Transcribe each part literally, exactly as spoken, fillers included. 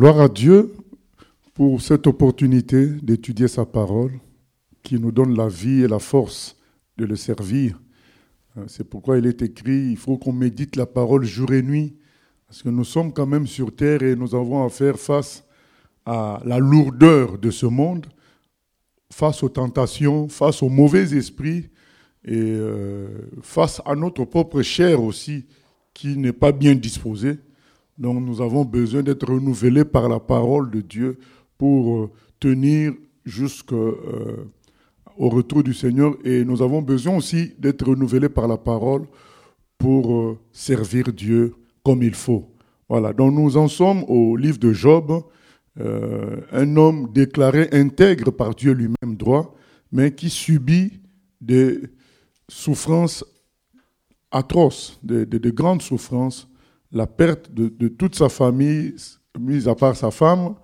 Gloire à Dieu pour cette opportunité d'étudier sa parole qui nous donne la vie et la force de le servir. C'est pourquoi il est écrit, il faut qu'on médite la parole jour et nuit, parce que nous sommes quand même sur terre et nous avons à faire face à la lourdeur de ce monde, face aux tentations, face aux mauvais esprits et euh, face à notre propre chair aussi, qui n'est pas bien disposée. Donc nous avons besoin d'être renouvelés par la parole de Dieu pour euh, tenir jusqu'au euh, retour du Seigneur. Et nous avons besoin aussi d'être renouvelés par la parole pour euh, servir Dieu comme il faut. Voilà, donc nous en sommes au livre de Job, euh, un homme déclaré intègre par Dieu lui-même droit, mais qui subit des souffrances atroces, de, de, de grandes souffrances, la perte de, de toute sa famille, mis à part sa femme,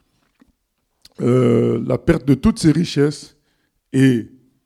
euh, la perte de toutes ses richesses et,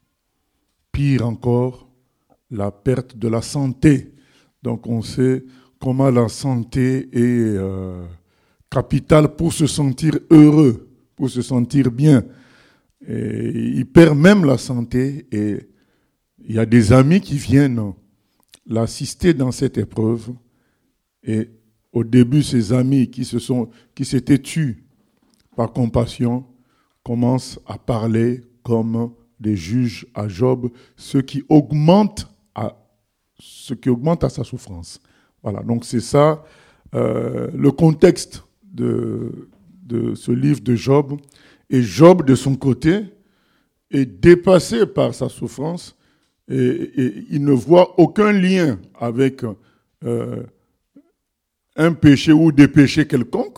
pire encore, la perte de la santé. Donc on sait comment la santé est euh, capitale pour se sentir heureux, pour se sentir bien. Et il perd même la santé et il y a des amis qui viennent l'assister dans cette épreuve. Et au début, ses amis qui se sont, qui s'étaient tus par compassion commencent à parler comme des juges à Job, ce qui augmente à, ce qui augmente à sa souffrance. Voilà, donc c'est ça euh, le contexte de, de ce livre de Job. Et Job, de son côté, est dépassé par sa souffrance et, et il ne voit aucun lien avec euh, un péché ou des péchés quelconques,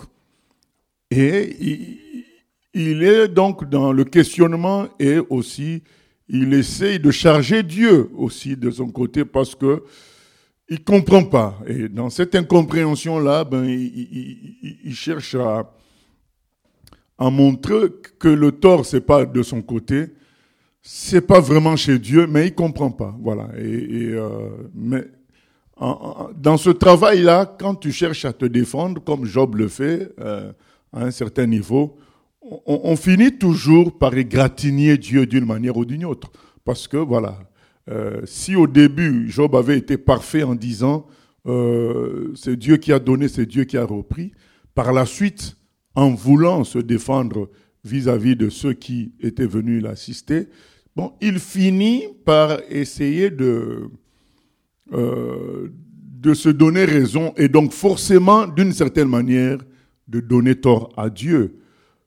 et il, il est donc dans le questionnement et aussi il essaye de charger Dieu aussi de son côté parce que il comprend pas. Et dans cette incompréhension-là, ben, il, il, il cherche à, à montrer que le tort c'est pas de son côté, c'est pas vraiment chez Dieu, mais il comprend pas. Voilà. Et, et euh, mais dans ce travail-là, quand tu cherches à te défendre, comme Job le fait, euh, à un certain niveau, on, on finit toujours par égratigner Dieu d'une manière ou d'une autre. Parce que, voilà, euh, si au début, Job avait été parfait en disant euh, « c'est Dieu qui a donné, c'est Dieu qui a repris », par la suite, en voulant se défendre vis-à-vis de ceux qui étaient venus l'assister, bon, il finit par essayer de... Euh, de se donner raison et donc forcément, d'une certaine manière, de donner tort à Dieu.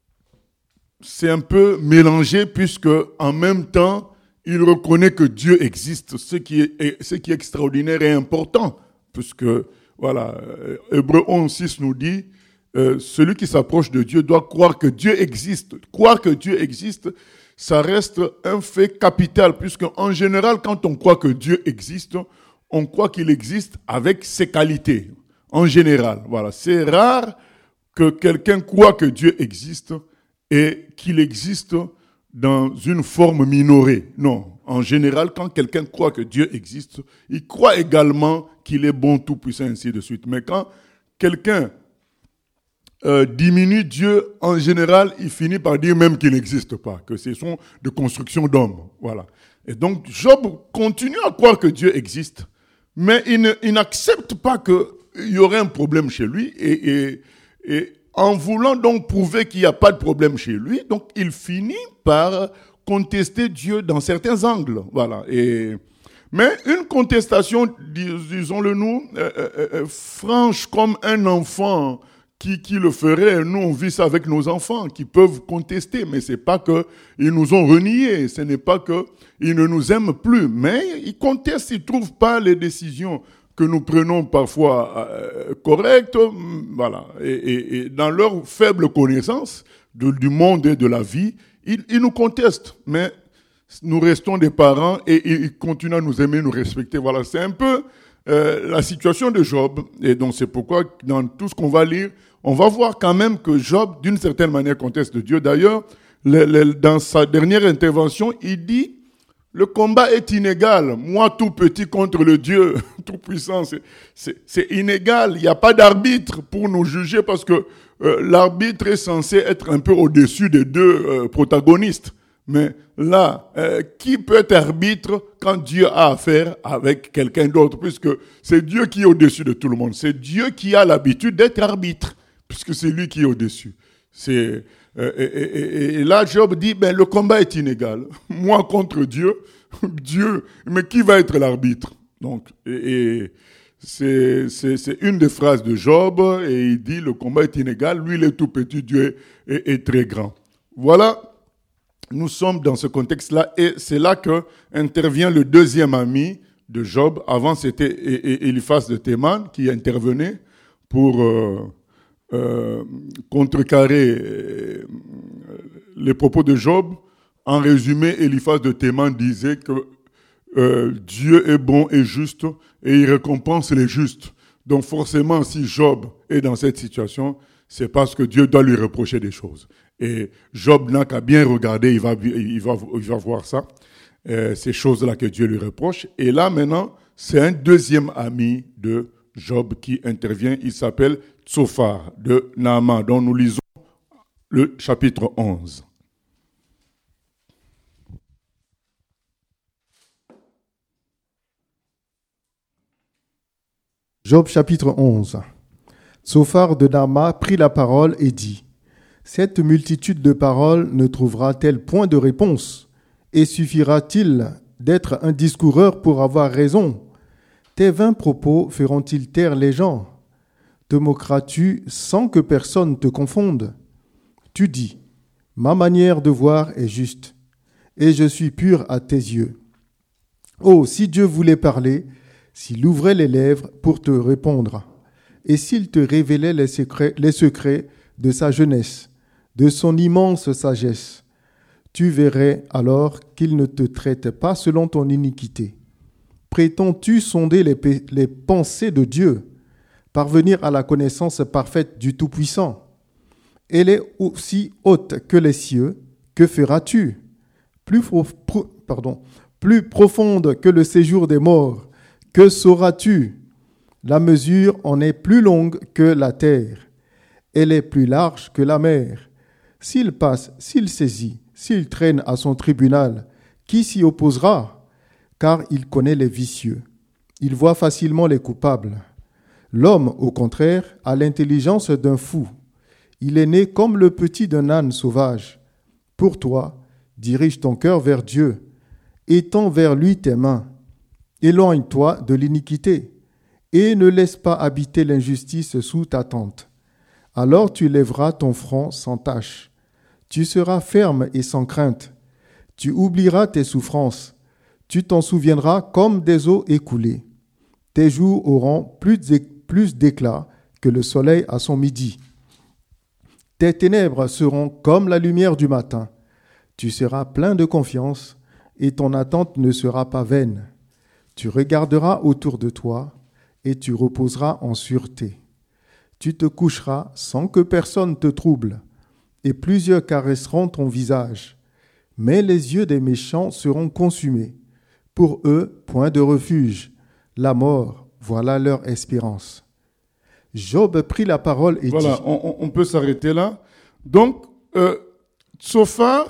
C'est un peu mélangé puisque en même temps, il reconnaît que Dieu existe, ce qui est, ce qui est extraordinaire et important, puisque, voilà, Hébreux onze six nous dit, euh, celui qui s'approche de Dieu doit croire que Dieu existe. Croire que Dieu existe, ça reste un fait capital, puisque en général, quand on croit que Dieu existe, on croit qu'il existe avec ses qualités, en général. Voilà, c'est rare que quelqu'un croit que Dieu existe et qu'il existe dans une forme minorée. Non, en général, quand quelqu'un croit que Dieu existe, il croit également qu'il est bon, tout-puissant, ainsi de suite. Mais quand quelqu'un euh, diminue Dieu, en général, il finit par dire même qu'il n'existe pas, que ce sont de constructions d'hommes. Voilà. Et donc, Job continue à croire que Dieu existe. Mais il, ne, il n'accepte pas qu'il y aurait un problème chez lui. Et, et, et en voulant donc prouver qu'il n'y a pas de problème chez lui, donc il finit par contester Dieu dans certains angles. Voilà. Et, mais une contestation, dis, disons-le nous, euh, euh, franche comme un enfant qui, qui le ferait. Nous, on vit ça avec nos enfants qui peuvent contester. Mais ce n'est pas qu'ils nous ont reniés. Ce n'est pas que... Ils ne nous aiment plus, mais ils contestent, ils ne trouvent pas les décisions que nous prenons parfois euh, correctes, voilà. Et, et, et dans leur faible connaissance de, du monde et de la vie, ils, ils nous contestent, mais nous restons des parents et ils continuent à nous aimer, nous respecter. Voilà, c'est un peu euh, la situation de Job, et donc c'est pourquoi dans tout ce qu'on va lire, on va voir quand même que Job, d'une certaine manière, conteste Dieu. D'ailleurs, le, le, dans sa dernière intervention, il dit Le combat est inégal. Moi, tout petit contre le Dieu tout puissant, c'est, c'est, c'est inégal. Il n'y a pas d'arbitre pour nous juger parce que euh, l'arbitre est censé être un peu au-dessus des deux euh, protagonistes. Mais là, euh, qui peut être arbitre quand Dieu a affaire avec quelqu'un d'autre, puisque c'est Dieu qui est au-dessus de tout le monde. C'est Dieu qui a l'habitude d'être arbitre, puisque c'est lui qui est au-dessus. C'est, euh, et, et, et là, Job dit, ben, le combat est inégal. Moi contre Dieu, Dieu, mais qui va être l'arbitre? Donc, et, et c'est, c'est, c'est une des phrases de Job, et il dit, le combat est inégal, lui il est tout petit, Dieu est, est, est très grand. Voilà. Nous sommes dans ce contexte-là et c'est là que intervient le deuxième ami de Job. Avant, c'était Éliphaz de Théman qui intervenait pour euh, euh, contrecarrer euh, les propos de Job. En résumé, Éliphaz de Théman disait que euh, Dieu est bon et juste et il récompense les justes. Donc forcément, si Job est dans cette situation, c'est parce que Dieu doit lui reprocher des choses. Et Job n'a qu'à bien regarder, il va, il va, il va voir ça, euh, ces choses-là que Dieu lui reproche. Et là, maintenant, c'est un deuxième ami de Job qui intervient. Il s'appelle Tsophar de Naaman, dont nous lisons le chapitre onze. Job chapitre onze. Tsophar de Naaman prit la parole et dit: Cette multitude de paroles ne trouvera-t-elle point de réponse? Et suffira-t-il d'être un discoureur pour avoir raison? Tes vains propos feront-ils taire les gens? Te moqueras-tu sans que personne te confonde? Tu dis: Ma manière de voir est juste, et je suis pur à tes yeux. Oh, si Dieu voulait parler, s'il ouvrait les lèvres pour te répondre, et s'il te révélait les secrets, les secrets de sa jeunesse, de son immense sagesse, tu verrais alors qu'il ne te traite pas selon ton iniquité. Prétends-tu sonder les, p- les pensées de Dieu, parvenir à la connaissance parfaite du Tout-Puissant? Elle est aussi haute que les cieux, que feras-tu? Plus, pro- pro- pardon, plus profonde que le séjour des morts, que sauras-tu? La mesure en est plus longue que la terre, elle est plus large que la mer. S'il passe, s'il saisit, s'il traîne à son tribunal, qui s'y opposera? Car il connaît les vicieux, il voit facilement les coupables. L'homme, au contraire, a l'intelligence d'un fou. Il est né comme le petit d'un âne sauvage. Pour toi, dirige ton cœur vers Dieu, étends vers lui tes mains. Éloigne-toi de l'iniquité, et ne laisse pas habiter l'injustice sous ta tente. Alors tu lèveras ton front sans tache. Tu seras ferme et sans crainte. Tu oublieras tes souffrances. Tu t'en souviendras comme des eaux écoulées. Tes jours auront plus d'éclat que le soleil à son midi. Tes ténèbres seront comme la lumière du matin. Tu seras plein de confiance et ton attente ne sera pas vaine. Tu regarderas autour de toi et tu reposeras en sûreté. Tu te coucheras sans que personne te trouble, et plusieurs caresseront ton visage. Mais les yeux des méchants seront consumés. Pour eux, point de refuge. La mort, voilà leur espérance. Job prit la parole et voilà, dit... Voilà, on, on peut s'arrêter là. Donc, euh, Tsophar,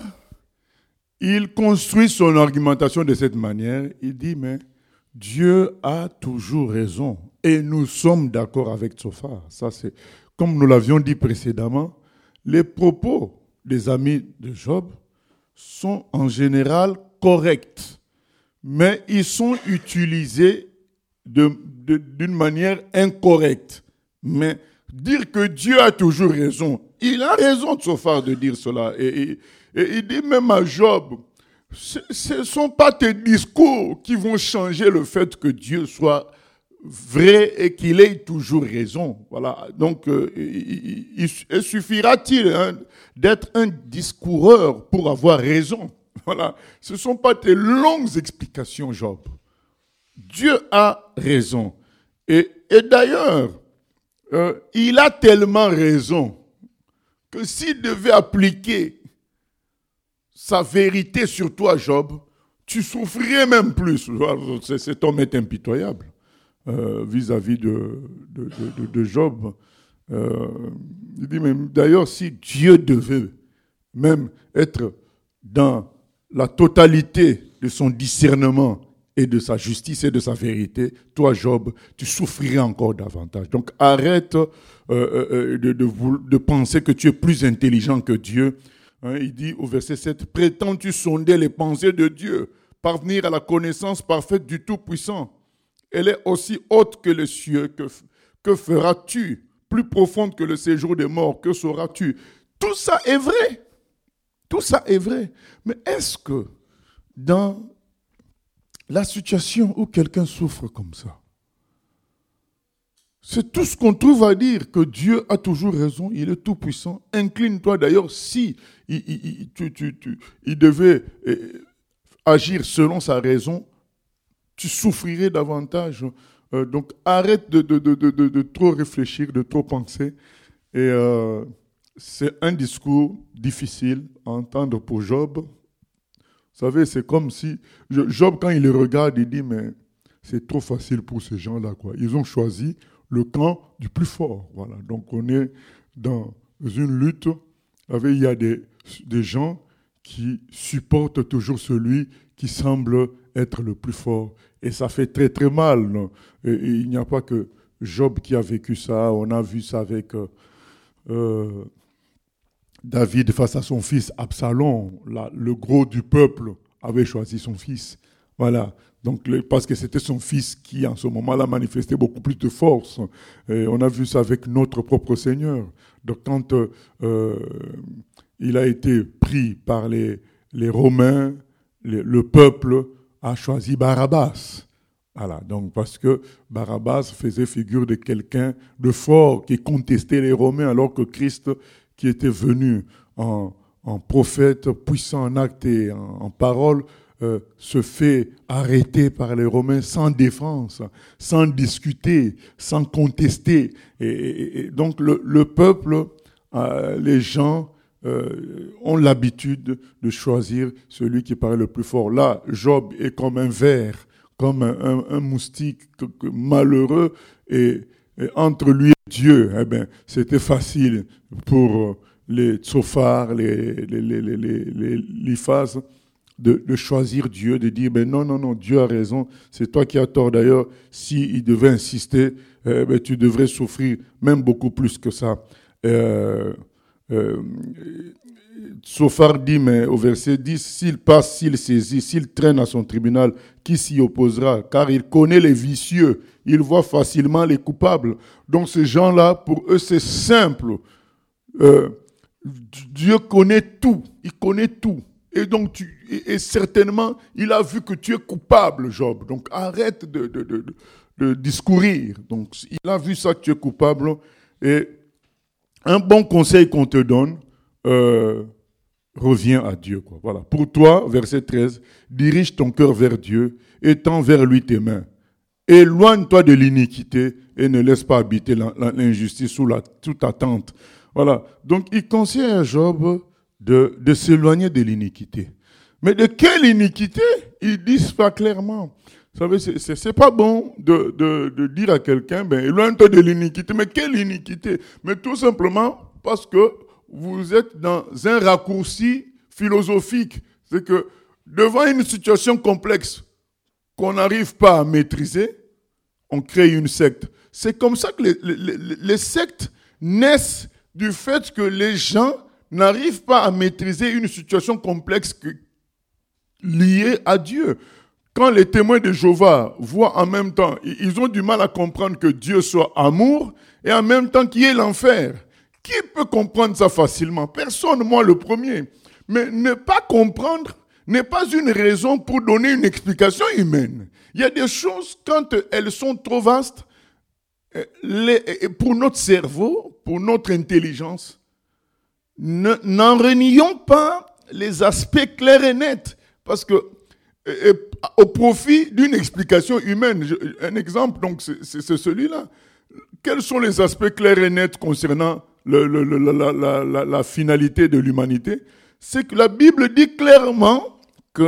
il construit son argumentation de cette manière. Il dit, mais Dieu a toujours raison. Et nous sommes d'accord avec Tsophar. Ça, c'est, comme nous l'avions dit précédemment, les propos des amis de Job sont en général corrects, mais ils sont utilisés de, de, d'une manière incorrecte. Mais dire que Dieu a toujours raison, il a raison Tsophar de dire cela. Et, et, et il dit même à Job, ce ne sont pas tes discours qui vont changer le fait que Dieu soit vrai et qu'il ait toujours raison. Voilà. Donc, euh, il, il, il suffira-t-il hein, d'être un discoureur pour avoir raison? Voilà. Ce ne sont pas tes longues explications, Job. Dieu a raison. Et, et d'ailleurs, euh, il a tellement raison que s'il devait appliquer sa vérité sur toi, Job, tu souffrirais même plus. Cet homme est impitoyable euh, vis-à-vis de, de, de, de Job. Euh, il dit même, d'ailleurs, si Dieu devait même être dans la totalité de son discernement et de sa justice et de sa vérité, toi, Job, tu souffrirais encore davantage. Donc, arrête euh, euh, de, de, de penser que tu es plus intelligent que Dieu. Hein, il dit au verset sept, « Prétends-tu sonder les pensées de Dieu, parvenir à la connaissance parfaite du Tout-Puissant? Elle est aussi haute que les cieux. Que, que feras-tu? Plus profonde que le séjour des morts, que sauras-tu? » Tout ça est vrai. Tout ça est vrai. Mais est-ce que dans la situation où quelqu'un souffre comme ça, c'est tout ce qu'on trouve à dire, que Dieu a toujours raison, il est tout puissant. Incline-toi d'ailleurs, si il, il, il, tu, tu, tu, il devait eh, agir selon sa raison, tu souffrirais davantage. Euh, donc arrête de, de, de, de, de, de trop réfléchir, de trop penser. Et euh, c'est un discours difficile à entendre pour Job. Vous savez, c'est comme si Job, quand il le regarde, il dit, mais c'est trop facile pour ces gens-là, quoi. Ils ont choisi le camp du plus fort. Voilà. Donc on est dans une lutte avec, il y a des, des gens qui supportent toujours celui qui semble être le plus fort. Et ça fait très très mal. Et, et il n'y a pas que Job qui a vécu ça. On a vu ça avec euh, David face à son fils Absalom. La, le gros du peuple avait choisi son fils. Voilà. Donc, le, parce que c'était son fils qui, en ce moment-là, manifestait beaucoup plus de force. Et on a vu ça avec notre propre Seigneur. Donc, quand euh, il a été pris par les, les Romains, les, le peuple a choisi Barabbas. Voilà. Donc, parce que Barabbas faisait figure de quelqu'un de fort qui contestait les Romains, alors que Christ, qui était venu en, en prophète, puissant en actes et en, en parole, Euh, se fait arrêter par les Romains sans défense, sans discuter, sans contester. Et, et, et donc le, le peuple, euh, les gens euh, ont l'habitude de choisir celui qui paraît le plus fort. Là, Job est comme un ver, comme un, un, un moustique malheureux, et, et entre lui et Dieu, eh ben, c'était facile pour les Tsophar, les, les, les, les, les, les Liphaz, De, de choisir Dieu, de dire, ben non, non, non, Dieu a raison, c'est toi qui as tort. D'ailleurs, s'il devait insister, euh, ben, tu devrais souffrir même beaucoup plus que ça. Euh, euh, Sophar dit, mais au verset dix, s'il passe, s'il saisit, s'il traîne à son tribunal, qui s'y opposera? Car il connaît les vicieux, il voit facilement les coupables. Donc ces gens-là, pour eux, c'est simple. Euh, Dieu connaît tout, il connaît tout. Et donc, tu, et, et certainement, il a vu que tu es coupable, Job. Donc, arrête de, de, de, de discourir. Donc, il a vu ça que tu es coupable. Et un bon conseil qu'on te donne, euh, reviens à Dieu, quoi. Voilà. Pour toi, verset treize, dirige ton cœur vers Dieu et tends vers lui tes mains. Éloigne-toi de l'iniquité et ne laisse pas habiter l'injustice sous, la, sous ta tente. Voilà. Donc, il conseille à Job De, de s'éloigner de l'iniquité. Mais de quelle iniquité? Ils disent pas clairement. Vous savez, c'est, c'est, c'est pas bon de, de, de dire à quelqu'un, ben, éloigne-toi de l'iniquité. Mais quelle iniquité? Mais tout simplement parce que vous êtes dans un raccourci philosophique. C'est que devant une situation complexe qu'on n'arrive pas à maîtriser, on crée une secte. C'est comme ça que les, les, les sectes naissent du fait que les gens n'arrivent pas à maîtriser une situation complexe que, liée à Dieu. Quand les témoins de Jéhovah voient en même temps, ils ont du mal à comprendre que Dieu soit amour et en même temps qu'il y ait l'enfer. Qui peut comprendre ça facilement? Personne, moi le premier. Mais ne pas comprendre n'est pas une raison pour donner une explication humaine. Il y a des choses, quand elles sont trop vastes, les, pour notre cerveau, pour notre intelligence, Ne, n'en renions pas les aspects clairs et nets, parce que et, au profit d'une explication humaine, je, un exemple, donc c'est, c'est, c'est celui-là. Quels sont les aspects clairs et nets concernant le, le, le, la, la, la, la finalité de l'humanité? C'est que la Bible dit clairement que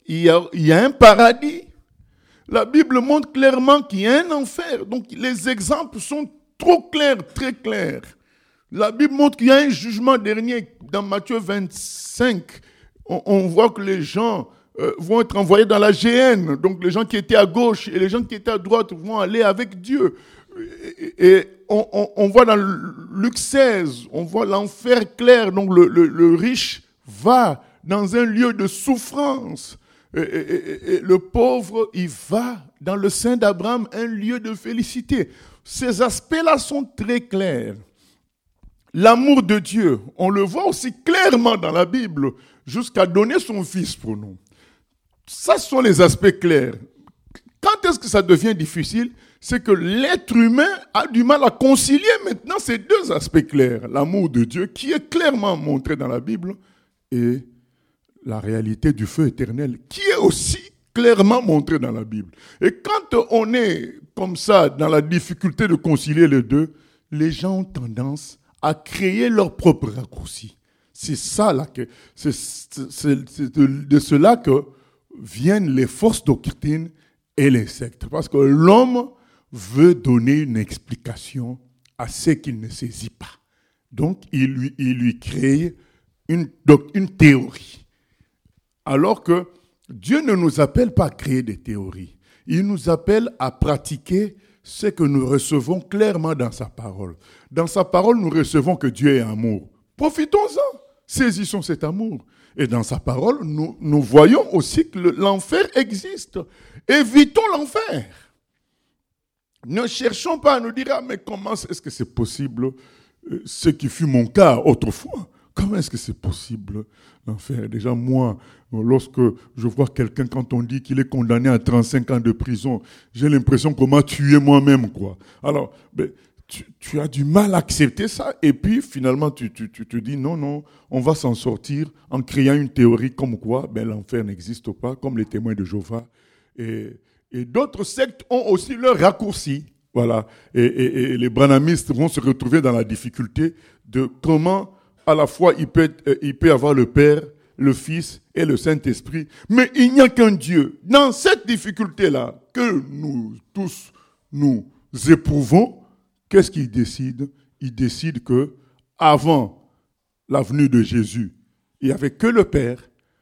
il y a, il y a un paradis. La Bible montre clairement qu'il y a un enfer. Donc les exemples sont trop clairs, très clairs. La Bible montre qu'il y a un jugement dernier. Dans Matthieu vingt-cinq, on, on voit que les gens euh, vont être envoyés dans la géhenne. Donc les gens qui étaient à gauche et les gens qui étaient à droite vont aller avec Dieu. Et, et on, on, on voit dans Luc seize, on voit l'enfer clair. Donc le, le, le riche va dans un lieu de souffrance. Et, et, et, et le pauvre, il va dans le sein d'Abraham, un lieu de félicité. Ces aspects-là sont très clairs. L'amour de Dieu, on le voit aussi clairement dans la Bible, jusqu'à donner son fils pour nous. Ça, ce sont les aspects clairs. Quand est-ce que ça devient difficile? C'est que l'être humain a du mal à concilier maintenant ces deux aspects clairs. L'amour de Dieu, qui est clairement montré dans la Bible, et la réalité du feu éternel, qui est aussi clairement montrée dans la Bible. Et quand on est comme ça, dans la difficulté de concilier les deux, les gens ont tendance à créer leur propre raccourci. C'est ça là que, c'est, c'est, c'est de, de cela que viennent les fausses doctrines et les sectes. Parce que l'homme veut donner une explication à ce qu'il ne saisit pas. Donc, il lui, il lui crée une, donc, une théorie. Alors que Dieu ne nous appelle pas à créer des théories. Il nous appelle à pratiquer ce que nous recevons clairement dans sa parole. Dans sa parole, nous recevons que Dieu est amour. Profitons-en, saisissons cet amour. Et dans sa parole, nous, nous voyons aussi que le, l'enfer existe. Évitons l'enfer. Ne cherchons pas à nous dire, ah, mais comment est-ce que c'est possible, euh, ce qui fut mon cas autrefois? Comment est-ce que c'est possible, l'enfer? Déjà, moi, lorsque je vois quelqu'un, quand on dit qu'il est condamné à trente-cinq ans de prison, j'ai l'impression qu'on m'a tué moi-même, quoi. Alors, ben, tu, tu as du mal à accepter ça, et puis finalement, tu, tu, tu te dis, non, non, on va s'en sortir en créant une théorie comme quoi ben, l'enfer n'existe pas, comme les témoins de Jéhovah. Et, et d'autres sectes ont aussi leur raccourci. Voilà. Et, et, et les branhamistes vont se retrouver dans la difficulté de comment à la fois, il peut, être, il peut avoir le Père, le Fils et le Saint-Esprit, mais il n'y a qu'un Dieu. Dans cette difficulté-là que nous tous, nous éprouvons, qu'est-ce qu'il décide? Il décide que avant la venue de Jésus, il n'y avait que le Père.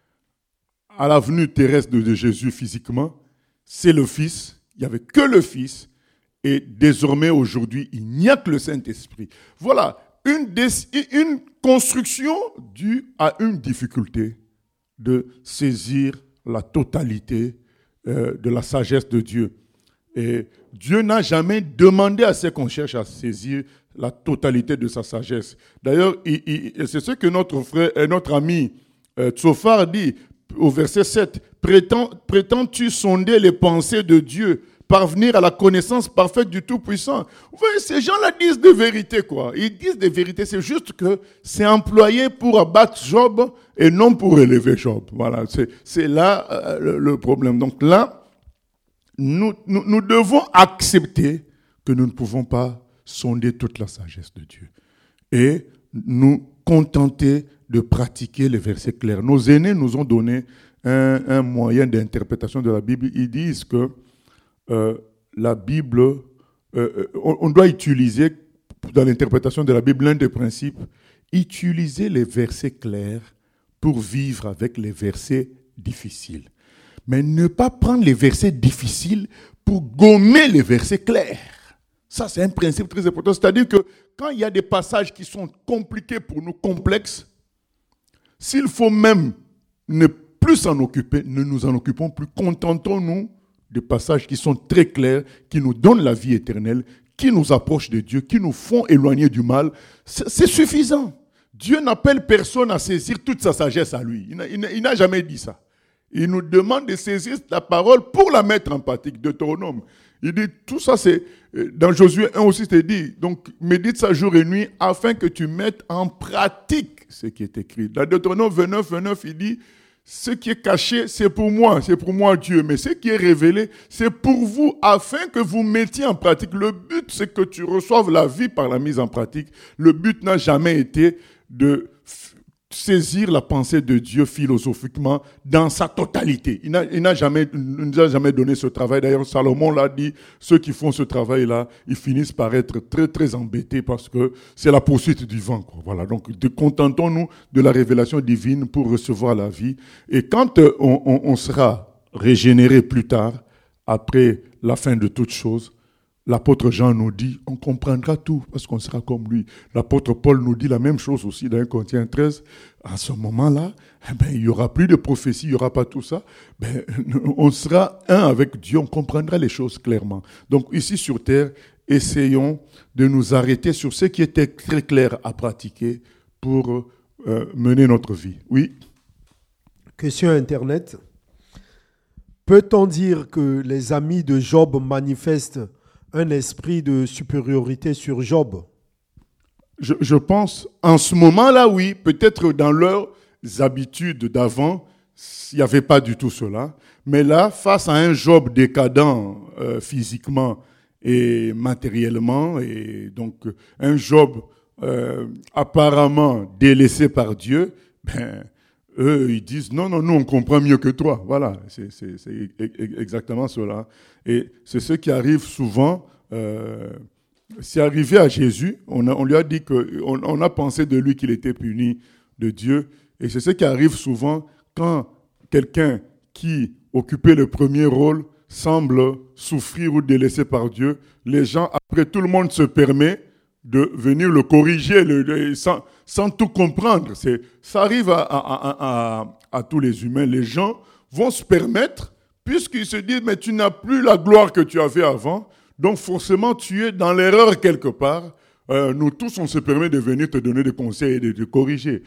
À la venue terrestre de Jésus physiquement, c'est le Fils. Il n'y avait que le Fils. Et désormais, aujourd'hui, il n'y a que le Saint-Esprit. Voilà. Une, une construction due à une difficulté de saisir la totalité euh, de la sagesse de Dieu. Et Dieu n'a jamais demandé à ce qu'on cherche à saisir la totalité de sa sagesse. D'ailleurs, il, il, c'est ce que notre frère, notre ami euh, Tsofar dit au verset sept. Prétends, prétends-tu sonder les pensées de Dieu, parvenir à la connaissance parfaite du Tout-Puissant? Vous voyez, ces gens-là disent des vérités, quoi. Ils disent des vérités, c'est juste que c'est employé pour abattre Job et non pour élever Job. Voilà, c'est, c'est là euh, le, le problème. Donc là, nous, nous, nous devons accepter que nous ne pouvons pas sonder toute la sagesse de Dieu et nous contenter de pratiquer les versets clairs. Nos aînés nous ont donné un, un moyen d'interprétation de la Bible. Ils disent que Euh, la Bible, euh, on, on doit utiliser, dans l'interprétation de la Bible, l'un des principes, utiliser les versets clairs pour vivre avec les versets difficiles. Mais ne pas prendre les versets difficiles pour gommer les versets clairs. Ça, c'est un principe très important. C'est-à-dire que quand il y a des passages qui sont compliqués pour nous, complexes, s'il faut même ne plus s'en occuper, ne nous en occupons plus, contentons-nous des passages qui sont très clairs, qui nous donnent la vie éternelle, qui nous approchent de Dieu, qui nous font éloigner du mal. C'est, c'est suffisant. Dieu n'appelle personne à saisir toute sa sagesse à lui. Il n'a, il n'a, il n'a jamais dit ça. Il nous demande de saisir la parole pour la mettre en pratique. Deutéronome. Il dit, tout ça, c'est, dans Josué un aussi, c'est dit, donc médite ça jour et nuit afin que tu mettes en pratique ce qui est écrit. Dans Deutéronome vingt-neuf, vingt-neuf, il dit, ce qui est caché, c'est pour moi, c'est pour moi Dieu. Mais ce qui est révélé, c'est pour vous, afin que vous mettiez en pratique. Le but, c'est que tu reçoives la vie par la mise en pratique. Le but n'a jamais été de saisir la pensée de Dieu philosophiquement dans sa totalité. Il n'a, il n'a jamais, il nous a jamais donné ce travail. D'ailleurs, Salomon l'a dit, ceux qui font ce travail-là, ils finissent par être très, très embêtés parce que c'est la poursuite du vent, quoi. Voilà. Donc, de, contentons-nous de la révélation divine pour recevoir la vie. Et quand euh, on, on, on sera régénéré plus tard, après la fin de toutes choses, l'apôtre Jean nous dit, on comprendra tout parce qu'on sera comme lui. L'apôtre Paul nous dit la même chose aussi dans un Corinthiens treize. À ce moment-là, eh ben, il n'y aura plus de prophétie, il n'y aura pas tout ça. Ben, on sera un avec Dieu, on comprendra les choses clairement. Donc ici sur terre, essayons de nous arrêter sur ce qui était très clair à pratiquer pour euh, mener notre vie. Oui. Question Internet. Peut-on dire que les amis de Job manifestent un esprit de supériorité sur Job? Je, je pense, en ce moment-là, oui. Peut-être dans leurs habitudes d'avant, il n'y avait pas du tout cela. Mais là, face à un Job décadent euh, physiquement et matériellement, et donc un Job euh, apparemment délaissé par Dieu, ben, eux, ils disent, non, non, nous, on comprend mieux que toi. Voilà, c'est, c'est, c'est exactement cela. Et c'est ce qui arrive souvent. Euh, c'est arrivé à Jésus. On, a, on lui a dit qu'on on a pensé de lui qu'il était puni de Dieu. Et c'est ce qui arrive souvent quand quelqu'un qui occupait le premier rôle semble souffrir ou délaissé par Dieu. Les gens, après, tout le monde se permet de venir le corriger le, le, sans, sans tout comprendre. C'est, ça arrive à, à, à, à, à tous les humains. Les gens vont se permettre, puisqu'ils se disent, mais tu n'as plus la gloire que tu avais avant, donc forcément tu es dans l'erreur quelque part. Euh, nous tous, on se permet de venir te donner des conseils et de te corriger.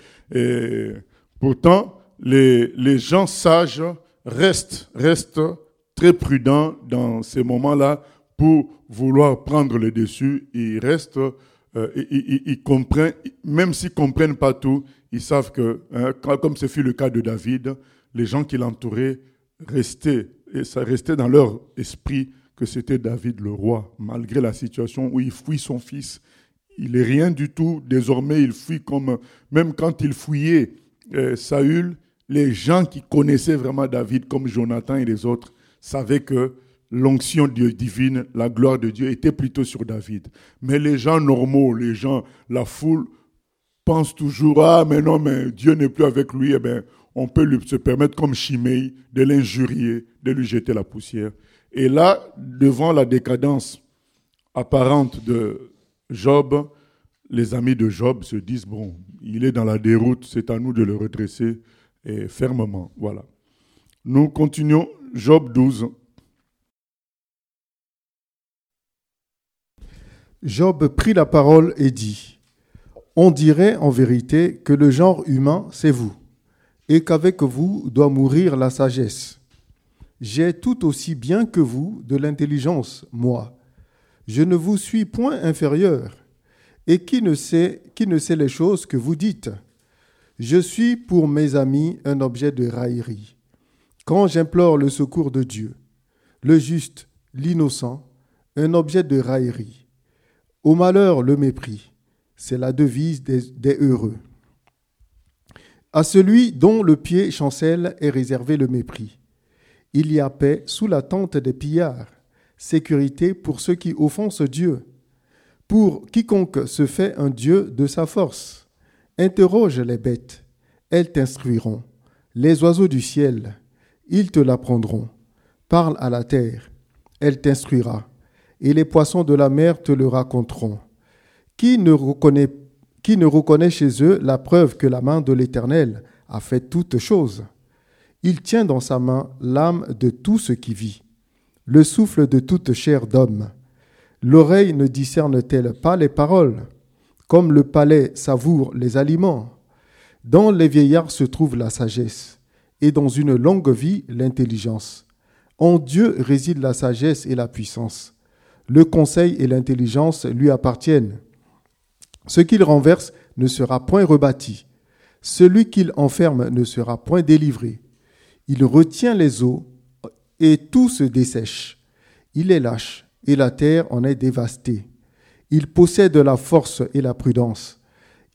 Et pourtant, les, les gens sages restent, restent très prudents dans ces moments-là pour vouloir prendre le dessus. Ils restent... Euh, ils, ils, ils comprennent, même s'ils ne comprennent pas tout, ils savent que, hein, comme ce fut le cas de David, les gens qui l'entouraient restaient, et ça restait dans leur esprit que c'était David le roi, malgré la situation où il fuit son fils. Il n'est rien du tout, désormais il fuit comme, même quand il fouillait euh, Saül, les gens qui connaissaient vraiment David, comme Jonathan et les autres, savaient que l'onction divine, la gloire de Dieu était plutôt sur David. Mais les gens normaux, les gens, la foule, pensent toujours, ah mais non, mais Dieu n'est plus avec lui, eh bien, on peut lui se permettre comme Shimei de l'injurier, de lui jeter la poussière. Et là, devant la décadence apparente de Job, les amis de Job se disent, bon, il est dans la déroute, c'est à nous de le redresser et fermement. Voilà. Nous continuons, Job douze. Job prit la parole et dit, « On dirait en vérité que le genre humain, c'est vous, et qu'avec vous doit mourir la sagesse. J'ai tout aussi bien que vous de l'intelligence, moi. Je ne vous suis point inférieur. Et qui ne sait, qui ne sait les choses que vous dites? Je suis pour mes amis un objet de raillerie. Quand j'implore le secours de Dieu, le juste, l'innocent, un objet de raillerie. Au malheur, le mépris, c'est la devise des, des heureux. À celui dont le pied chancelle est réservé le mépris. Il y a paix sous la tente des pillards, sécurité pour ceux qui offensent Dieu. Pour quiconque se fait un Dieu de sa force, interroge les bêtes, elles t'instruiront. Les oiseaux du ciel, ils te l'apprendront. Parle à la terre, elle t'instruira. Et les poissons de la mer te le raconteront. Qui ne reconnaît, qui ne reconnaît chez eux la preuve que la main de l'Éternel a fait toutes choses? Il tient dans sa main l'âme de tout ce qui vit, le souffle de toute chair d'homme. L'oreille ne discerne-t-elle pas les paroles, comme le palais savoure les aliments? Dans les vieillards se trouve la sagesse, et dans une longue vie l'intelligence. En Dieu réside la sagesse et la puissance. Le conseil et l'intelligence lui appartiennent. Ce qu'il renverse ne sera point rebâti. Celui qu'il enferme ne sera point délivré. Il retient les eaux et tout se dessèche. Il est lâche et la terre en est dévastée. Il possède la force et la prudence.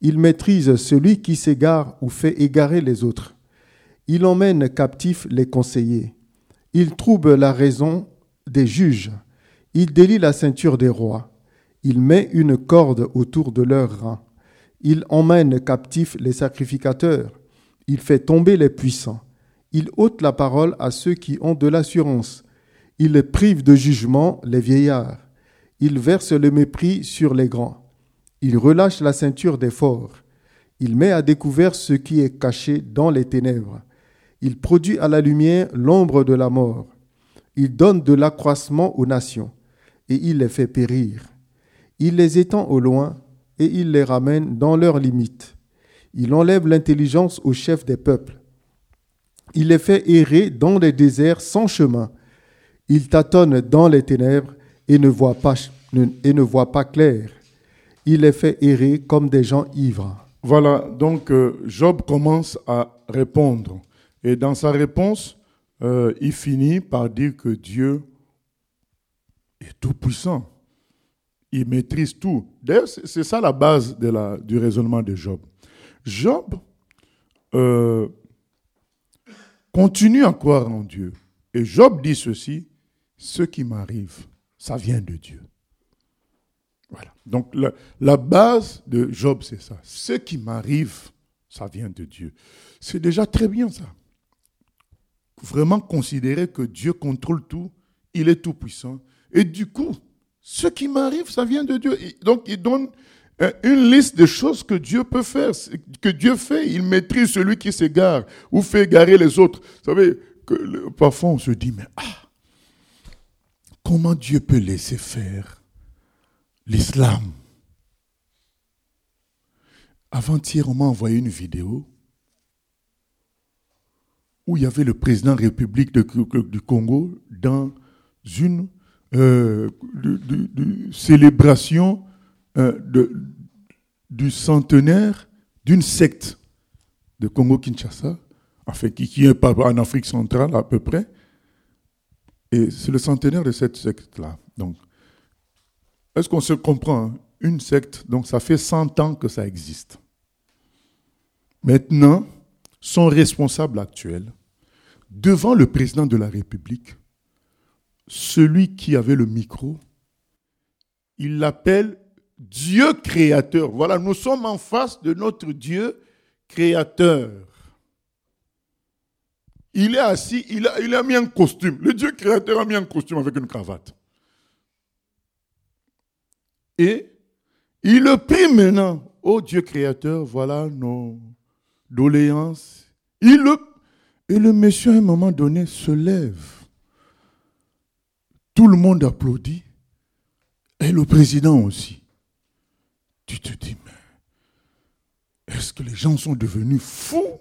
Il maîtrise celui qui s'égare ou fait égarer les autres. Il emmène captifs les conseillers. Il trouble la raison des juges. Il délie la ceinture des rois. Il met une corde autour de leurs reins. Il emmène captifs les sacrificateurs. Il fait tomber les puissants. Il ôte la parole à ceux qui ont de l'assurance. Il prive de jugement les vieillards. Il verse le mépris sur les grands. Il relâche la ceinture des forts. Il met à découvert ce qui est caché dans les ténèbres. Il produit à la lumière l'ombre de la mort. Il donne de l'accroissement aux nations, et il les fait périr. Il les étend au loin, et il les ramène dans leurs limites. Il enlève l'intelligence aux chefs des peuples. Il les fait errer dans les déserts sans chemin. Il tâtonne dans les ténèbres et ne voit pas, et ne voit pas clair. Il les fait errer comme des gens ivres. Voilà, donc euh, Job commence à répondre. Et dans sa réponse, euh, il finit par dire que Dieu est tout-puissant. Il maîtrise tout. D'ailleurs, c'est, c'est ça la base de la, du raisonnement de Job. Job euh, continue à croire en Dieu. Et Job dit ceci, ce qui m'arrive, ça vient de Dieu. Voilà. Donc la, la base de Job, c'est ça. Ce qui m'arrive, ça vient de Dieu. C'est déjà très bien ça. Vraiment considérer que Dieu contrôle tout, il est tout puissant. Et du coup, ce qui m'arrive, ça vient de Dieu. Donc il donne une liste de choses que Dieu peut faire, que Dieu fait. Il maîtrise celui qui s'égare ou fait égarer les autres. Vous savez, que parfois on se dit, mais ah, comment Dieu peut laisser faire l'islam? Avant-hier, on m'a envoyé une vidéo où il y avait le président de la République de, du Congo dans une euh, de, de, de célébration euh, de, du centenaire d'une secte de Congo-Kinshasa, enfin, qui, qui est en Afrique centrale à peu près. Et c'est le centenaire de cette secte-là. Donc, est-ce qu'on se comprend, hein? Une secte, donc ça fait cent ans que ça existe. Maintenant, son responsable actuel, devant le président de la République, celui qui avait le micro, il l'appelle Dieu créateur. Voilà, nous sommes en face de notre Dieu créateur. Il est assis, il a, il a mis un costume. Le Dieu créateur a mis un costume avec une cravate. Et il le prie maintenant. Oh Dieu créateur, voilà nos doléances. Il le, et le monsieur à un moment donné se lève. Tout le monde applaudit. Et le président aussi. Tu te dis, mais est-ce que les gens sont devenus fous?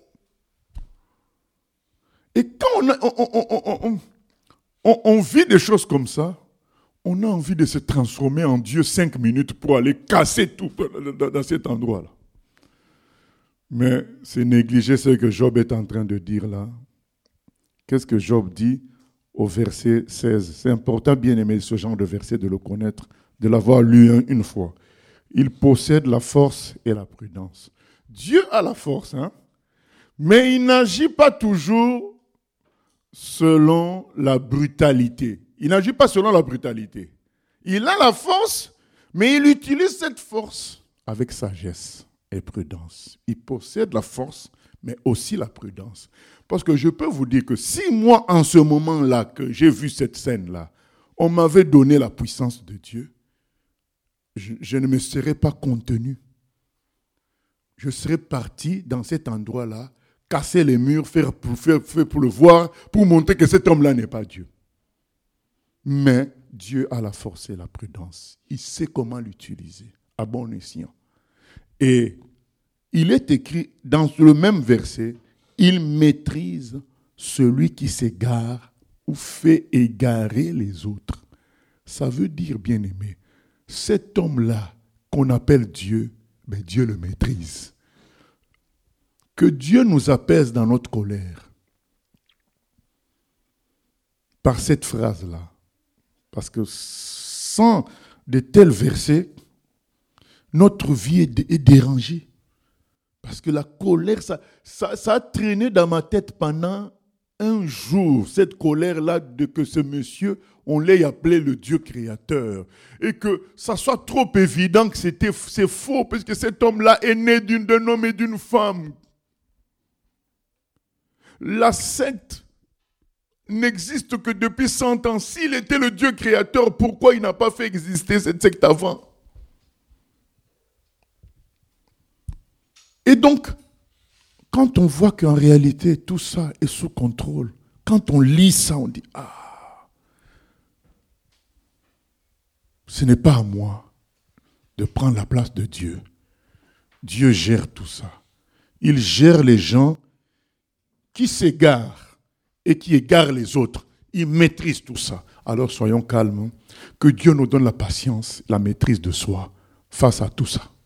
Et quand on, a, on, on, on, on, on vit des choses comme ça, on a envie de se transformer en Dieu cinq minutes pour aller casser tout dans cet endroit-là. Mais c'est négliger ce que Job est en train de dire là. Qu'est-ce que Job dit au verset seize? C'est important, bien aimé, ce genre de verset, de le connaître, de l'avoir lu une fois. Il possède la force et la prudence. Dieu a la force, hein, mais il n'agit pas toujours selon la brutalité. Il n'agit pas selon la brutalité. Il a la force, mais il utilise cette force avec sagesse et prudence. Il possède la force, mais aussi la prudence. Parce que je peux vous dire que si moi, en ce moment-là, que j'ai vu cette scène-là, on m'avait donné la puissance de Dieu, je, je ne me serais pas contenu. Je serais parti dans cet endroit-là, casser les murs, faire pour, faire, faire pour le voir, pour montrer que cet homme-là n'est pas Dieu. Mais Dieu a la force et la prudence. Il sait comment l'utiliser, à bon escient. Et il est écrit dans le même verset, il maîtrise celui qui s'égare ou fait égarer les autres. Ça veut dire, bien-aimé, cet homme-là qu'on appelle Dieu, ben Dieu le maîtrise. Que Dieu nous apaise dans notre colère par cette phrase-là. Parce que sans de tels versets, notre vie est dérangée. Parce que la colère, ça, ça, ça a traîné dans ma tête pendant un jour. Cette colère-là de que ce monsieur, on l'ait appelé le Dieu créateur. Et que ça soit trop évident que c'était, c'est faux, parce que cet homme-là est né d'une, d'un homme et d'une femme. La secte n'existe que depuis cent ans. S'il était le Dieu créateur, pourquoi il n'a pas fait exister cette secte avant? Et donc, quand on voit qu'en réalité, tout ça est sous contrôle, quand on lit ça, on dit, ah, ce n'est pas à moi de prendre la place de Dieu. Dieu gère tout ça. Il gère les gens qui s'égarent et qui égarent les autres. Il maîtrise tout ça. Alors soyons calmes. Que Dieu nous donne la patience, la maîtrise de soi face à tout ça.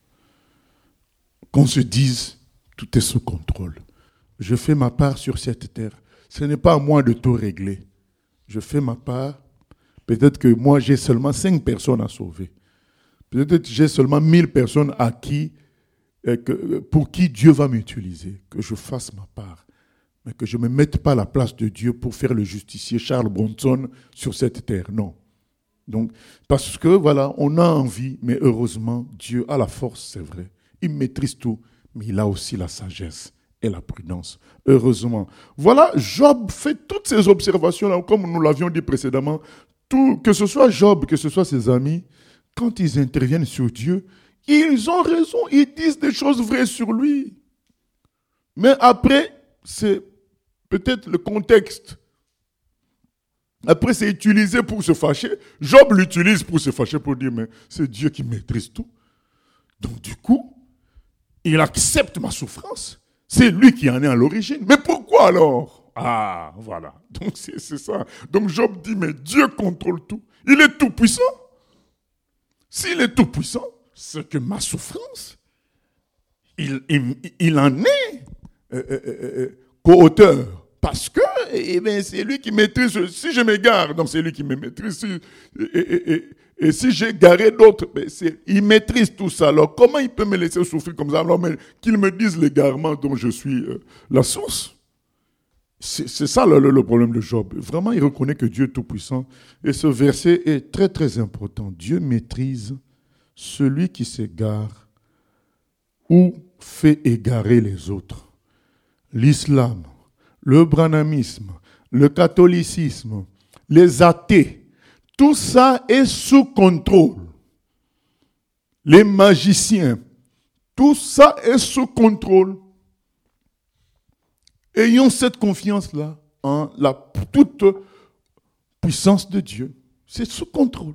Qu'on se dise, tout est sous contrôle. Je fais ma part sur cette terre. Ce n'est pas à moi de tout régler. Je fais ma part. Peut-être que moi, j'ai seulement cinq personnes à sauver. Peut-être que j'ai seulement mille personnes à qui, pour qui Dieu va m'utiliser. Que je fasse ma part. Mais que je ne me mette pas à la place de Dieu pour faire le justicier Charles Bronson sur cette terre. Non. Donc, parce que, voilà, on a envie, mais heureusement, Dieu a la force, c'est vrai. Il maîtrise tout, mais il a aussi la sagesse et la prudence. Heureusement. Voilà, Job fait toutes ces observations-là, comme nous l'avions dit précédemment. Tout, que ce soit Job, que ce soit ses amis, quand ils interviennent sur Dieu, ils ont raison, ils disent des choses vraies sur lui. Mais après, c'est peut-être le contexte. Après, c'est utilisé pour se fâcher. Job l'utilise pour se fâcher, pour dire, mais c'est Dieu qui maîtrise tout. Donc du coup, il accepte ma souffrance. C'est lui qui en est à l'origine. Mais pourquoi alors? Ah, voilà. Donc c'est, c'est ça. Donc Job dit, mais Dieu contrôle tout. Il est tout puissant. S'il est tout puissant, c'est que ma souffrance, il, il, il en est euh, euh, euh, co-auteur. Parce que eh bien, c'est lui qui maîtrise. Si je m'égare, donc c'est lui qui me maîtrise. Si, et, et, et, et si j'ai garé d'autres, ben c'est, il maîtrise tout ça. Alors comment il peut me laisser souffrir comme ça alors mais, qu'il me dise l'égarement dont je suis euh, la source? C'est, c'est ça le, le, le problème de Job. Vraiment, il reconnaît que Dieu est tout-puissant. Et ce verset est très très important. Dieu maîtrise celui qui s'égare ou fait égarer les autres. L'islam, le branhamisme, le catholicisme, les athées, tout ça est sous contrôle. Les magiciens, tout ça est sous contrôle. Ayons cette confiance-là en la toute puissance de Dieu. C'est sous contrôle.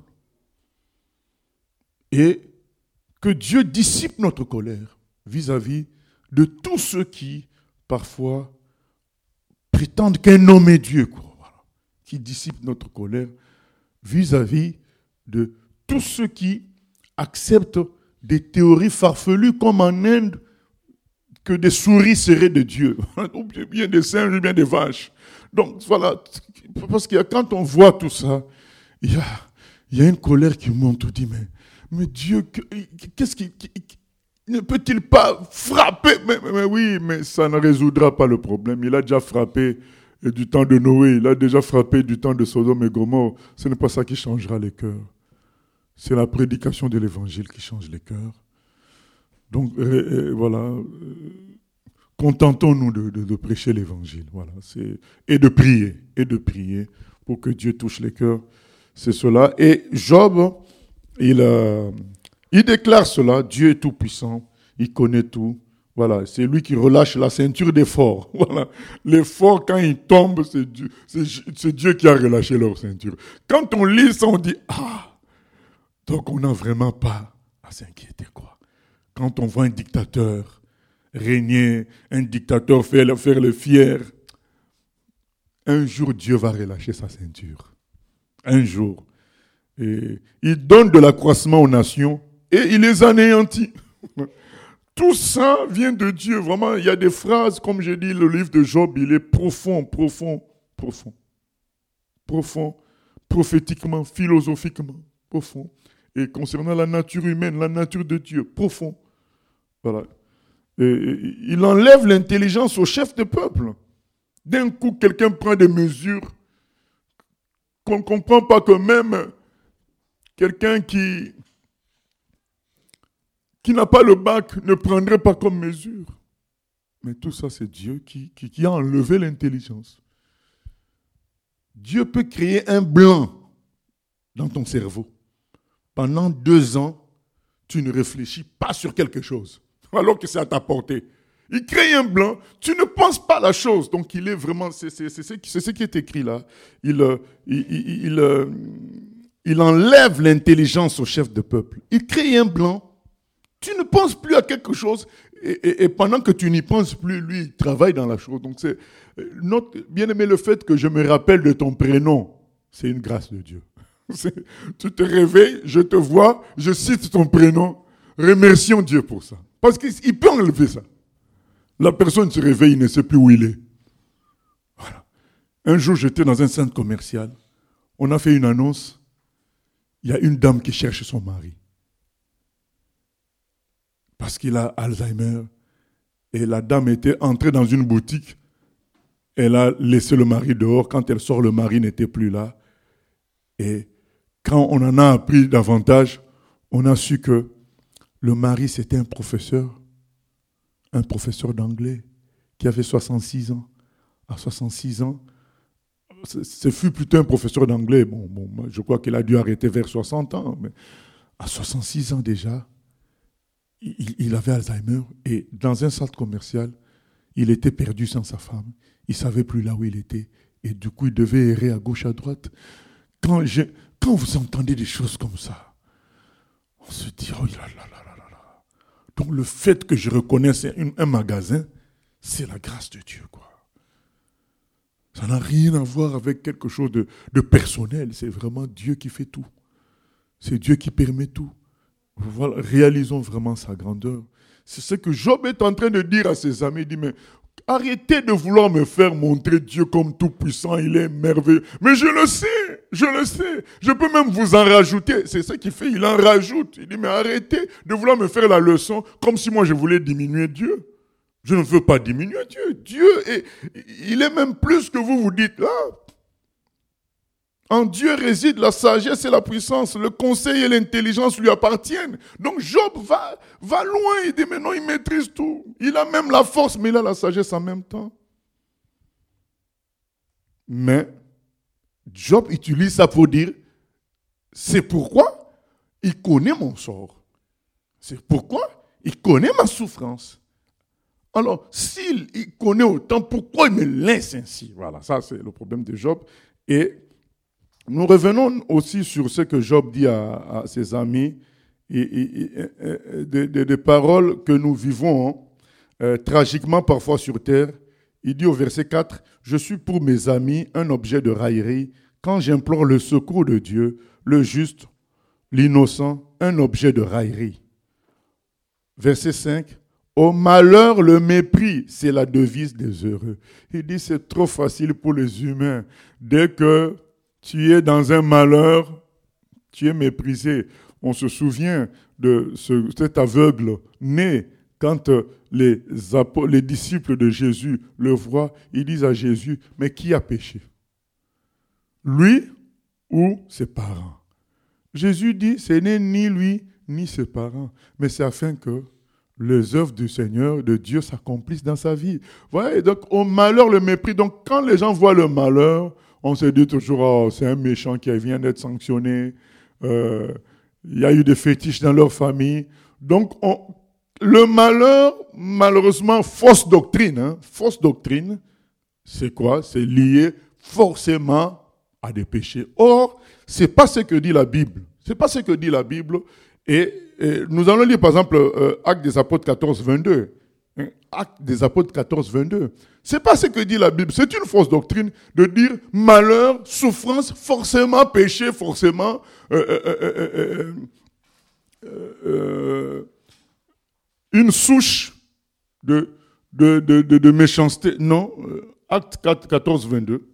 Et que Dieu dissipe notre colère vis-à-vis de tous ceux qui, parfois, prétendent qu'un homme est Dieu, quoi, voilà, qui dissipe notre colère vis-à-vis de tous ceux qui acceptent des théories farfelues comme en Inde que des souris seraient de Dieu, ou bien des singes, ou bien des vaches. Donc voilà, parce que quand on voit tout ça, il y a, il y a une colère qui monte, on dit, mais, mais Dieu, qu'est-ce qui, ne peut-il pas frapper? mais, mais, mais oui, mais ça ne résoudra pas le problème. Il a déjà frappé du temps de Noé, il a déjà frappé du temps de Sodome et Gomorrhe. Ce n'est pas ça qui changera les cœurs. C'est la prédication de l'évangile qui change les cœurs. Donc, euh, euh, voilà, euh, contentons-nous de, de, de prêcher l'évangile, voilà, c'est, et de prier, et de prier pour que Dieu touche les cœurs. C'est cela. Et Job, il, euh, il déclare cela, Dieu est tout puissant, il connaît tout. Voilà, c'est lui qui relâche la ceinture des forts. Voilà, les forts, quand ils tombent, c'est Dieu, c'est, c'est Dieu qui a relâché leur ceinture. Quand on lit ça, on dit, ah, donc on n'a vraiment pas à s'inquiéter, quoi. Quand on voit un dictateur régner, un dictateur faire, faire le fier, un jour Dieu va relâcher sa ceinture. Un jour. Et il donne de l'accroissement aux nations et il les anéantit. Tout ça vient de Dieu. Vraiment, il y a des phrases, comme j'ai dit, le livre de Job, il est profond, profond, profond. Profond, prophétiquement, philosophiquement, profond. Et concernant la nature humaine, la nature de Dieu, profond. Voilà. Et il enlève l'intelligence au chef de peuple. D'un coup, quelqu'un prend des mesures qu'on ne comprend pas, que même quelqu'un qui, qui n'a pas le bac ne prendrait pas comme mesure. Mais tout ça, c'est Dieu qui, qui, qui a enlevé l'intelligence. Dieu peut créer un blanc dans ton cerveau. Pendant deux ans, tu ne réfléchis pas sur quelque chose, alors que c'est à ta portée. Il crée un blanc, tu ne penses pas à la chose. Donc il est vraiment, c'est, c'est, c'est, c'est, c'est ce qui est écrit là. Il, euh, il, il, il, euh, il enlève l'intelligence au chef de peuple. Il crée un blanc, tu ne penses plus à quelque chose, et, et, et pendant que tu n'y penses plus, lui, il travaille dans la chose. Donc c'est, notre, bien aimé, le fait que je me rappelle de ton prénom, c'est une grâce de Dieu. C'est, tu te réveilles, je te vois, je cite ton prénom. Remercions Dieu pour ça. Parce qu'il peut enlever ça. La personne se réveille, il ne sait plus où il est. Voilà. Un jour, j'étais dans un centre commercial. On a fait une annonce. Il y a une dame qui cherche son mari. Parce qu'il a Alzheimer. Et la dame était entrée dans une boutique. Elle a laissé le mari dehors. Quand elle sort, le mari n'était plus là. Et quand on en a appris davantage, on a su que le mari, c'était un professeur. Un professeur d'anglais qui avait soixante-six ans. À soixante-six ans, ce fut plutôt un professeur d'anglais. Bon, bon, je crois qu'il a dû arrêter vers soixante ans. Mais à soixante-six ans déjà, il, il avait Alzheimer. Et dans un centre commercial, il était perdu sans sa femme. Il ne savait plus là où il était. Et du coup, il devait errer à gauche, à droite. Quand, je, quand vous entendez des choses comme ça, on se dit, oh là là là là là. Donc le fait que je reconnaisse un, un magasin, c'est la grâce de Dieu, quoi. Ça n'a rien à voir avec quelque chose de, de personnel. C'est vraiment Dieu qui fait tout. C'est Dieu qui permet tout. Voilà, réalisons vraiment sa grandeur. C'est ce que Job est en train de dire à ses amis. Il dit, mais arrêtez de vouloir me faire montrer Dieu comme tout puissant. Il est merveilleux. Mais je le sais, je le sais. Je peux même vous en rajouter. C'est ce qu'il fait, il en rajoute. Il dit, mais arrêtez de vouloir me faire la leçon comme si moi je voulais diminuer Dieu. Je ne veux pas diminuer Dieu. Dieu, est, il est même plus que vous vous dites là. En Dieu réside la sagesse et la puissance. Le conseil et l'intelligence lui appartiennent. Donc Job va, va loin. Il dit, mais non, il maîtrise tout. Il a même la force, mais il a la sagesse en même temps. Mais Job utilise ça pour dire, c'est pourquoi il connaît mon sort. C'est pourquoi il connaît ma souffrance. Alors, s'il il connaît autant, pourquoi il me laisse ainsi? Voilà, ça c'est le problème de Job. Et nous revenons aussi sur ce que Job dit à, à ses amis, et, et, et, et des de, de paroles que nous vivons hein, euh, tragiquement parfois sur terre. Il dit au verset quatre, « Je suis pour mes amis un objet de raillerie quand j'implore le secours de Dieu, le juste, l'innocent, un objet de raillerie. » Verset cinq, « Au malheur, le mépris, c'est la devise des heureux. » Il dit, c'est trop facile pour les humains. Dès que tu es dans un malheur, tu es méprisé. On se souvient de ce, cet aveugle né quand les, les disciples de Jésus le voient. Ils disent à Jésus, mais qui a péché? Lui ou ses parents? Jésus dit, ce n'est ni lui ni ses parents, mais c'est afin que les œuvres du Seigneur, de Dieu, s'accomplissent dans sa vie. Voyez, donc au malheur, le mépris. Donc quand les gens voient le malheur, on se dit toujours, oh, c'est un méchant qui vient d'être sanctionné. Euh, il y a eu des fétiches dans leur famille. Donc on, le malheur, malheureusement, fausse doctrine. Hein, fausse doctrine, c'est quoi? C'est lié forcément à des péchés. Or, c'est pas ce que dit la Bible. C'est pas ce que dit la Bible. Et, et nous allons lire par exemple euh, Actes des Apôtres quatorze, vingt-deux. Hein, Actes des Apôtres quatorze, vingt-deux. C'est pas ce que dit la Bible. C'est une fausse doctrine de dire malheur, souffrance, forcément péché, forcément euh, euh, euh, euh, euh, euh, une souche de, de, de, de, de méchanceté. Non, euh, Actes quatorze, vingt-deux.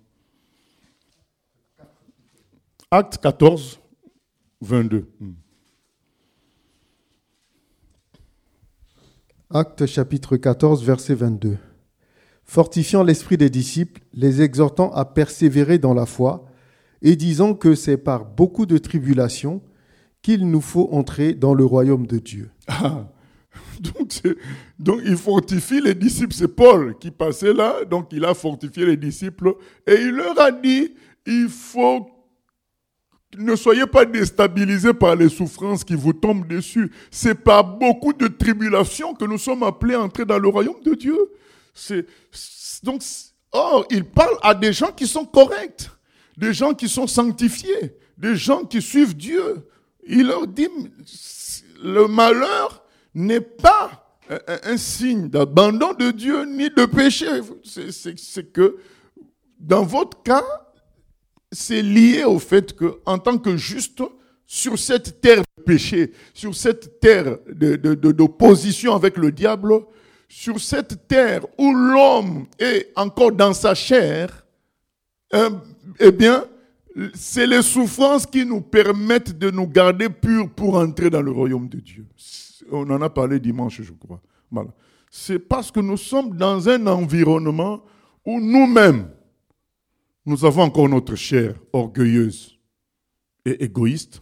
Actes quatorze, vingt-deux. Actes chapitre quatorze, verset vingt-deux. Fortifiant l'esprit des disciples, les exhortant à persévérer dans la foi, et disant que c'est par beaucoup de tribulations qu'il nous faut entrer dans le royaume de Dieu. Ah, donc, c'est, donc il fortifie les disciples, c'est Paul qui passait là, donc il a fortifié les disciples, et il leur a dit, il faut, ne soyez pas déstabilisés par les souffrances qui vous tombent dessus. C'est par beaucoup de tribulations que nous sommes appelés à entrer dans le royaume de Dieu. C'est, donc, or, il parle à des gens qui sont corrects, des gens qui sont sanctifiés, des gens qui suivent Dieu. Il leur dit, le malheur n'est pas un, un signe d'abandon de Dieu ni de péché. C'est, c'est, c'est que, dans votre cas, c'est lié au fait que, en tant que juste, sur cette terre de péché, sur cette terre de, de, de, d'opposition avec le diable, sur cette terre où l'homme est encore dans sa chair, euh, eh bien, c'est les souffrances qui nous permettent de nous garder purs pour entrer dans le royaume de Dieu. On en a parlé dimanche, je crois. Voilà. C'est parce que nous sommes dans un environnement où nous-mêmes, nous avons encore notre chair orgueilleuse et égoïste.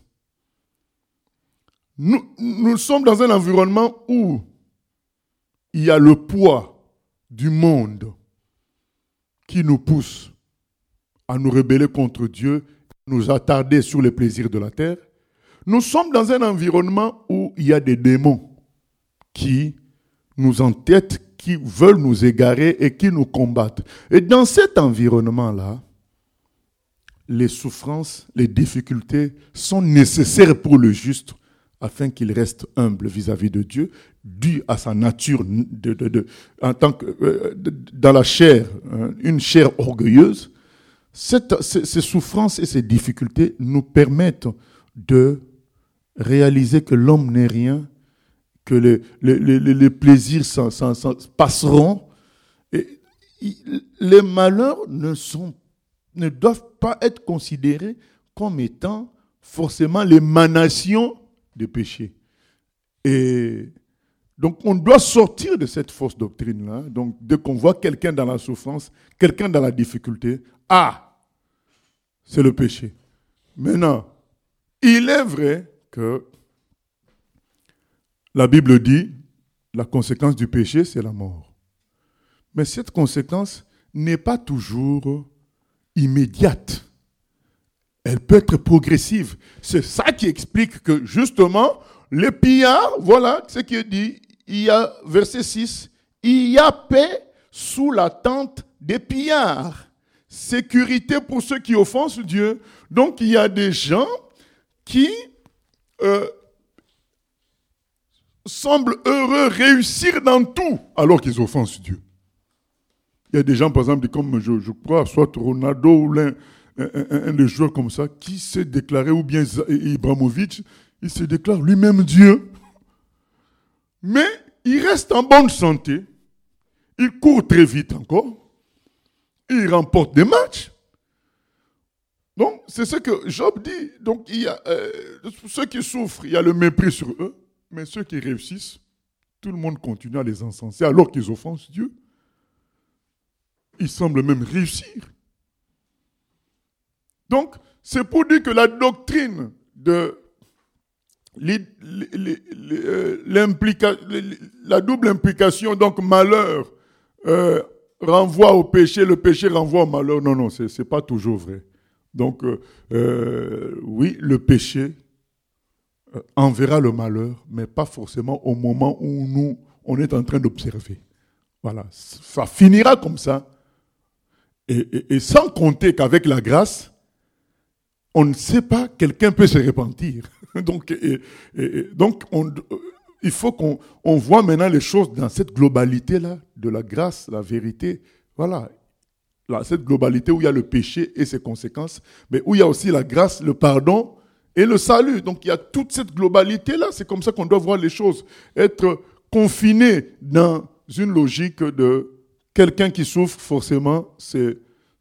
Nous, nous sommes dans un environnement où il y a le poids du monde qui nous pousse à nous rebeller contre Dieu, nous attarder sur les plaisirs de la terre. Nous sommes dans un environnement où il y a des démons qui nous entêtent, qui veulent nous égarer et qui nous combattent. Et dans cet environnement-là, les souffrances, les difficultés sont nécessaires pour le juste afin qu'il reste humble vis-à-vis de Dieu, dû à sa nature de, de, de, en tant que, euh, de, dans la chair, hein, une chair orgueilleuse. Cette, ces, ces souffrances et ces difficultés nous permettent de réaliser que l'homme n'est rien, que les, les, les, les plaisirs s'en, s'en, s'en passeront. Et les malheurs ne, sont, ne doivent pas être considérés comme étant forcément l'émanation des péchés. Et donc, on doit sortir de cette fausse doctrine-là. Donc, dès qu'on voit quelqu'un dans la souffrance, quelqu'un dans la difficulté, ah, c'est le péché. Maintenant, il est vrai que la Bible dit, la conséquence du péché, c'est la mort. Mais cette conséquence n'est pas toujours immédiate. Elle peut être progressive. C'est ça qui explique que, justement, les pillards, voilà ce qui est dit, il y a, verset six, il y a paix sous la tente des pillards. Sécurité pour ceux qui offensent Dieu. Donc, il y a des gens qui euh, semblent heureux réussir dans tout alors qu'ils offensent Dieu. Il y a des gens, par exemple, comme je, je crois, soit Ronaldo ou l'un, un, un, un des joueurs comme ça, qui s'est déclaré, ou bien Ibrahimovic, il se déclare lui-même Dieu. Mais il reste en bonne santé. Il court très vite encore. Il remporte des matchs. Donc, c'est ce que Job dit. Donc, il y a euh, ceux qui souffrent, il y a le mépris sur eux. Mais ceux qui réussissent, tout le monde continue à les encenser alors qu'ils offensent Dieu. Ils semblent même réussir. Donc, c'est pour dire que la doctrine de l'implica, la double implication, donc malheur, euh, renvoie au péché, le péché renvoie au malheur. Non, non, ce n'est pas toujours vrai. Donc, euh, euh, oui, le péché euh, enverra le malheur, mais pas forcément au moment où nous, on est en train d'observer. Voilà, ça finira comme ça. Et, et, et sans compter qu'avec la grâce, on ne sait pas, quelqu'un peut se repentir. donc, et, et, donc on, il faut qu'on on voit maintenant les choses dans cette globalité-là, de la grâce, la vérité. Voilà, là, cette globalité où il y a le péché et ses conséquences, mais où il y a aussi la grâce, le pardon et le salut. Donc il y a toute cette globalité-là. C'est comme ça qu'on doit voir les choses. Être confiné dans une logique de quelqu'un qui souffre, forcément, c'est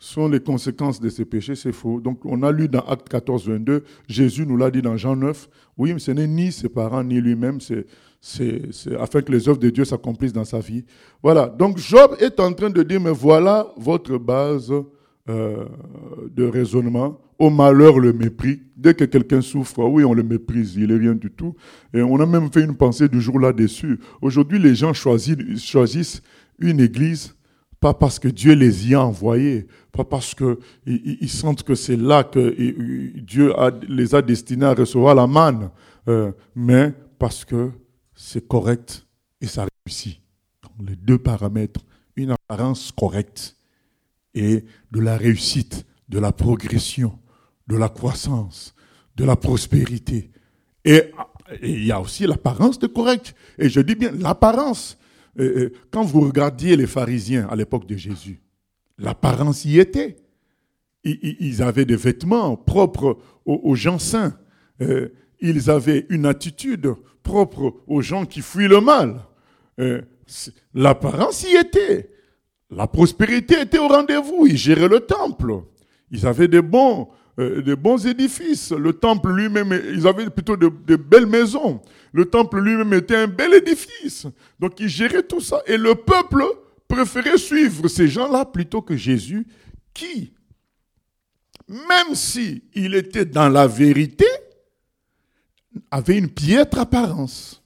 sont les conséquences de ces péchés, c'est faux. Donc, on a lu dans Acte quatorze, vingt-deux, Jésus nous l'a dit dans Jean neuf, oui, mais ce n'est ni ses parents, ni lui-même, c'est, c'est, c'est afin que les œuvres de Dieu s'accomplissent dans sa vie. Voilà, donc Job est en train de dire, mais voilà votre base euh, de raisonnement. Au malheur, le mépris. Dès que quelqu'un souffre, oui, on le méprise, il n'est rien du tout. Et on a même fait une pensée du jour là-dessus. Aujourd'hui, les gens choisissent, choisissent une église pas parce que Dieu les y a envoyés, pas parce qu'ils ils sentent que c'est là que Dieu a, les a destinés à recevoir la manne, euh, mais parce que c'est correct et ça réussit. Donc, les deux paramètres, une apparence correcte et de la réussite, de la progression, de la croissance, de la prospérité. Et il y a aussi l'apparence de correct. Et je dis bien l'apparence. Quand vous regardiez les pharisiens à l'époque de Jésus, l'apparence y était. Ils avaient des vêtements propres aux gens saints. Ils avaient une attitude propre aux gens qui fuient le mal. L'apparence y était. La prospérité était au rendez-vous. Ils géraient le temple. Ils avaient des bons, des bons édifices. Le temple lui-même, ils avaient plutôt de, de belles maisons. Le temple lui-même était un bel édifice. Donc, il gérait tout ça. Et le peuple préférait suivre ces gens-là plutôt que Jésus, qui, même si il était dans la vérité, avait une piètre apparence.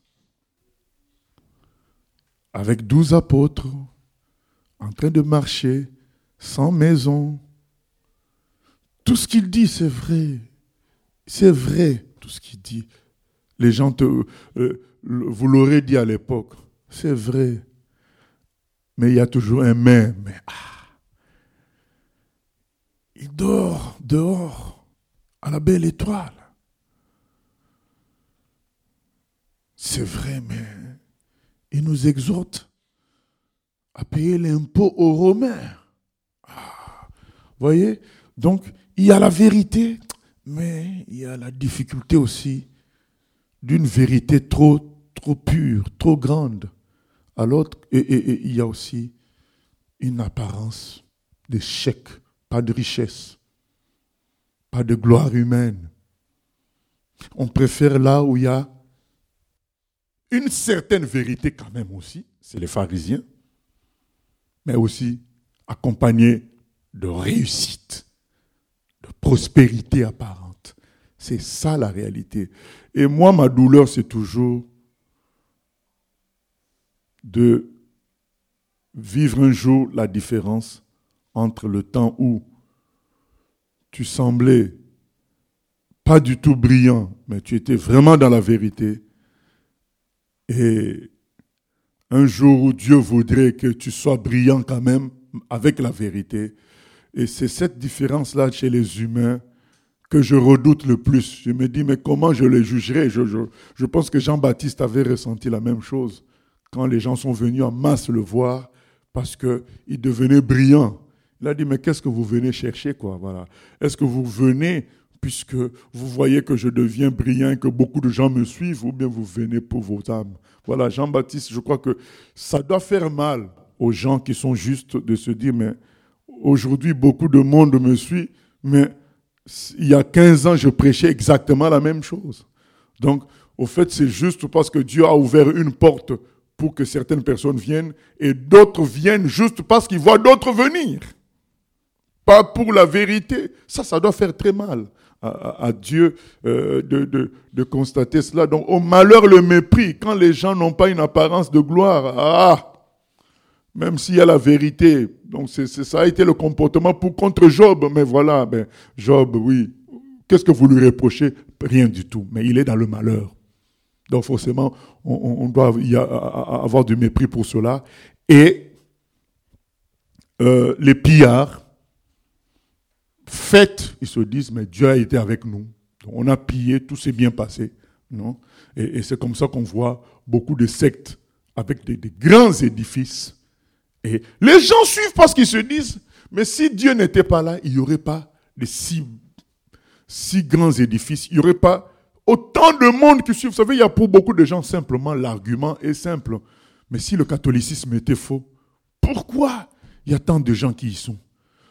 Avec douze apôtres, en train de marcher, sans maison. Tout ce qu'il dit, c'est vrai. C'est vrai, tout ce qu'il dit. Les gens, te, euh, vous l'aurez dit à l'époque, c'est vrai. Mais il y a toujours un mais. mais ah, il dort dehors, à la belle étoile. C'est vrai, mais il nous exhorte à payer l'impôt aux Romains. Ah, voyez? Donc, il y a la vérité, mais il y a la difficulté aussi d'une vérité trop, trop pure, trop grande. À l'autre, et, et, et il y a aussi une apparence d'échec, pas de richesse, pas de gloire humaine. On préfère là où il y a une certaine vérité quand même aussi, c'est les pharisiens, mais aussi accompagné de réussite, de prospérité apparente. C'est ça la réalité. Et moi, ma douleur, c'est toujours de vivre un jour la différence entre le temps où tu semblais pas du tout brillant, mais tu étais vraiment dans la vérité, et un jour où Dieu voudrait que tu sois brillant quand même avec la vérité. Et c'est cette différence-là chez les humains que je redoute le plus. Je me dis, mais comment je les jugerai? je, je, je pense que Jean-Baptiste avait ressenti la même chose quand les gens sont venus en masse le voir parce qu'il devenait brillant. Il a dit, mais qu'est-ce que vous venez chercher, quoi, voilà. Est-ce que vous venez puisque vous voyez que je deviens brillant et que beaucoup de gens me suivent, ou bien vous venez pour vos âmes? Voilà, Jean-Baptiste, je crois que ça doit faire mal aux gens qui sont justes de se dire, mais aujourd'hui, beaucoup de monde me suit, mais il y a quinze ans, je prêchais exactement la même chose. Donc, au fait, c'est juste parce que Dieu a ouvert une porte pour que certaines personnes viennent et d'autres viennent juste parce qu'ils voient d'autres venir. Pas pour la vérité. Ça, ça doit faire très mal à, à, à Dieu euh, de, de, de constater cela. Donc, au malheur, le mépris. Quand les gens n'ont pas une apparence de gloire, ah, même s'il y a la vérité. Donc, c'est, c'est, ça a été le comportement pour contre Job. Mais voilà, ben, Job, oui. Qu'est-ce que vous lui reprochez? Rien du tout. Mais il est dans le malheur. Donc, forcément, on, on doit y a, avoir du mépris pour cela. Et euh, les pillards, fêtent, ils se disent, mais Dieu a été avec nous. Donc, on a pillé, tout s'est bien passé. Non? Et, et c'est comme ça qu'on voit beaucoup de sectes avec des, des grands édifices. Et les gens suivent parce qu'ils se disent, mais si Dieu n'était pas là, il n'y aurait pas de si, si grands édifices, il n'y aurait pas autant de monde qui suit. Vous savez, il y a pour beaucoup de gens, simplement, l'argument est simple. Mais si le catholicisme était faux, pourquoi il y a tant de gens qui y sont?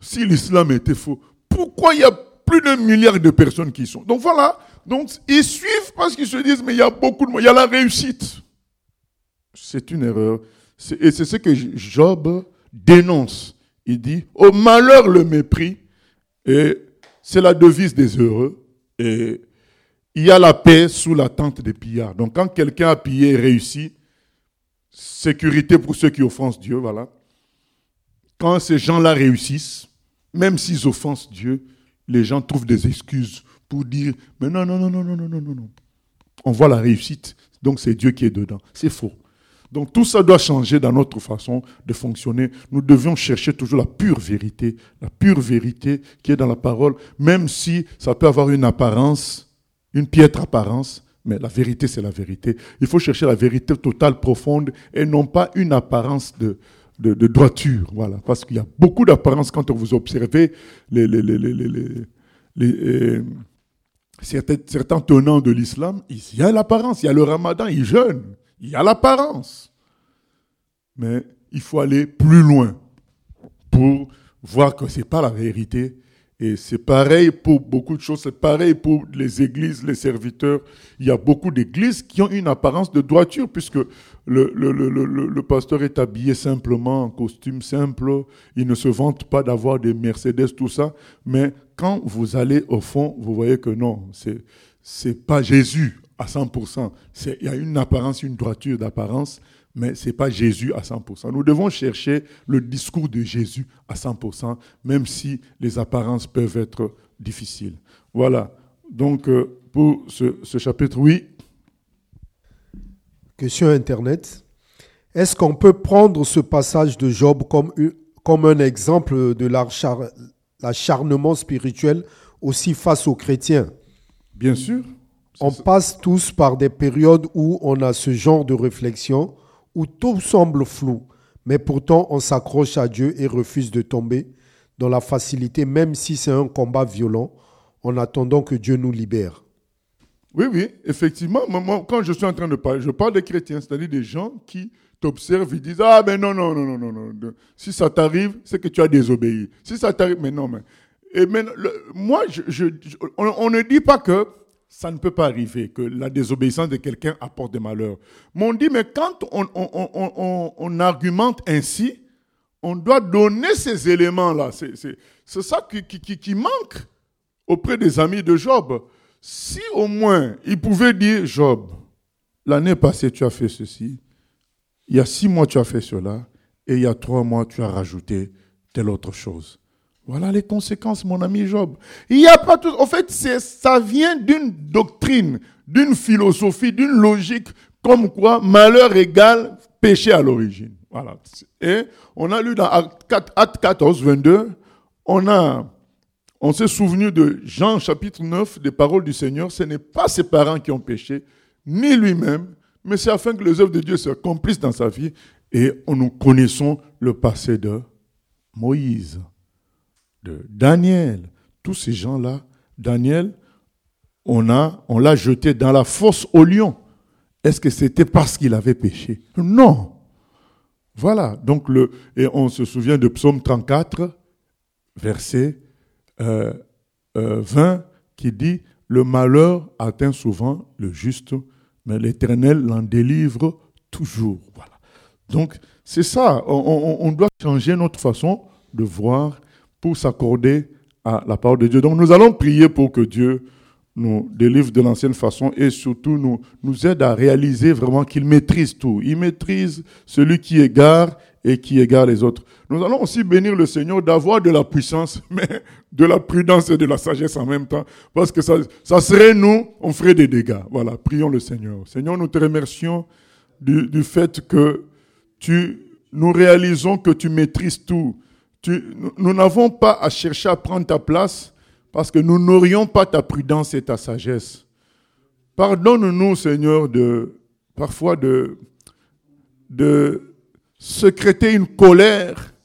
si l'islam était faux, pourquoi il y a plus d'un milliard de personnes qui y sont? Donc voilà, donc ils suivent parce qu'ils se disent, mais il y a beaucoup de monde, il y a la réussite. C'est une erreur. C'est, et c'est ce que Job dénonce. Il dit, au malheur le mépris, et c'est la devise des heureux, et il y a la paix sous la tente des pillards. Donc quand quelqu'un a pillé et réussi, sécurité pour ceux qui offensent Dieu, voilà. Quand ces gens-là réussissent, même s'ils offensent Dieu, les gens trouvent des excuses pour dire, mais non, non, non, non, non, non, non, non, non. On voit la réussite, donc c'est Dieu qui est dedans. C'est faux. Donc tout ça doit changer dans notre façon de fonctionner. Nous devions chercher toujours la pure vérité, la pure vérité qui est dans la parole, même si ça peut avoir une apparence, une piètre apparence, mais la vérité c'est la vérité. Il faut chercher la vérité totale, profonde, et non pas une apparence de, de, de droiture. Voilà, parce qu'il y a beaucoup d'apparences quand vous observez les, les, les, les, les, les, les euh, certains, certains tenants de l'islam. Il y a l'apparence, il y a le ramadan, ils jeûnent. Il y a l'apparence, mais il faut aller plus loin pour voir que ce n'est pas la vérité. Et c'est pareil pour beaucoup de choses, c'est pareil pour les églises, les serviteurs. Il y a beaucoup d'églises qui ont une apparence de droiture, puisque le, le, le, le, le pasteur est habillé simplement en costume simple, il ne se vante pas d'avoir des Mercedes, tout ça, mais quand vous allez au fond, vous voyez que non, c'est, c'est pas Jésus à cent pour cent. C'est, il y a une apparence, une droiture d'apparence, mais ce n'est pas Jésus à cent pour cent. Nous devons chercher le discours de Jésus à cent pour cent, même si les apparences peuvent être difficiles. Voilà. Donc, euh, pour ce, ce chapitre, oui. Question Internet. Est-ce qu'on peut prendre ce passage de Job comme, comme un exemple de l'achar, l'acharnement spirituel aussi face aux chrétiens? Bien sûr. On passe tous par des périodes où on a ce genre de réflexion, où tout semble flou, mais pourtant on s'accroche à Dieu et refuse de tomber dans la facilité, même si c'est un combat violent, en attendant que Dieu nous libère. Oui, oui, effectivement. Moi, quand je suis en train de parler, je parle des chrétiens, c'est-à-dire des gens qui t'observent et disent « Ah, ben non, non, non, non, non, non. Si ça t'arrive, c'est que tu as désobéi. Si ça t'arrive, mais non, mais... » Et mais, le, moi, je, je, je, on, on ne dit pas que ça ne peut pas arriver, que la désobéissance de quelqu'un apporte des malheurs. Mais on dit, mais quand on, on, on, on, on argumente ainsi, on doit donner ces éléments-là. C'est, c'est, c'est ça qui, qui, qui manque auprès des amis de Job. Si au moins, ils pouvaient dire, Job, l'année passée, tu as fait ceci, il y a six mois, tu as fait cela, et il y a trois mois, tu as rajouté telle autre chose. Voilà les conséquences, mon ami Job. Il n'y a pas tout. En fait, c'est, ça vient d'une doctrine, d'une philosophie, d'une logique, comme quoi malheur égale péché à l'origine. Voilà. Et on a lu dans Actes quatorze, vingt-deux, on a, on s'est souvenu de Jean chapitre neuf, des paroles du Seigneur. Ce n'est pas ses parents qui ont péché, ni lui-même, mais c'est afin que les œuvres de Dieu s'accomplissent dans sa vie. Et nous connaissons le passé de Moïse, de Daniel, tous ces gens-là. Daniel, on, a, on l'a jeté dans la fosse au lion. Est-ce que c'était parce qu'il avait péché? Non. Voilà. Donc le, et on se souvient de Psaume trente-quatre, verset euh, euh, vingt, qui dit « Le malheur atteint souvent le juste, mais l'Éternel l'en délivre toujours. » Voilà. Donc c'est ça. On, on, on doit changer notre façon de voir pour s'accorder à la parole de Dieu. Donc nous allons prier pour que Dieu nous délivre de l'ancienne façon et surtout nous, nous aide à réaliser vraiment qu'il maîtrise tout. Il maîtrise celui qui égare et qui égare les autres. Nous allons aussi bénir le Seigneur d'avoir de la puissance, mais de la prudence et de la sagesse en même temps, parce que ça, ça serait nous, on ferait des dégâts. Voilà, prions le Seigneur. Seigneur, nous te remercions du, du fait que tu, nous réalisons que tu maîtrises tout. Tu, nous n'avons pas à chercher à prendre ta place parce que nous n'aurions pas ta prudence et ta sagesse. Pardonne-nous, Seigneur, de parfois de, de sécréter une colère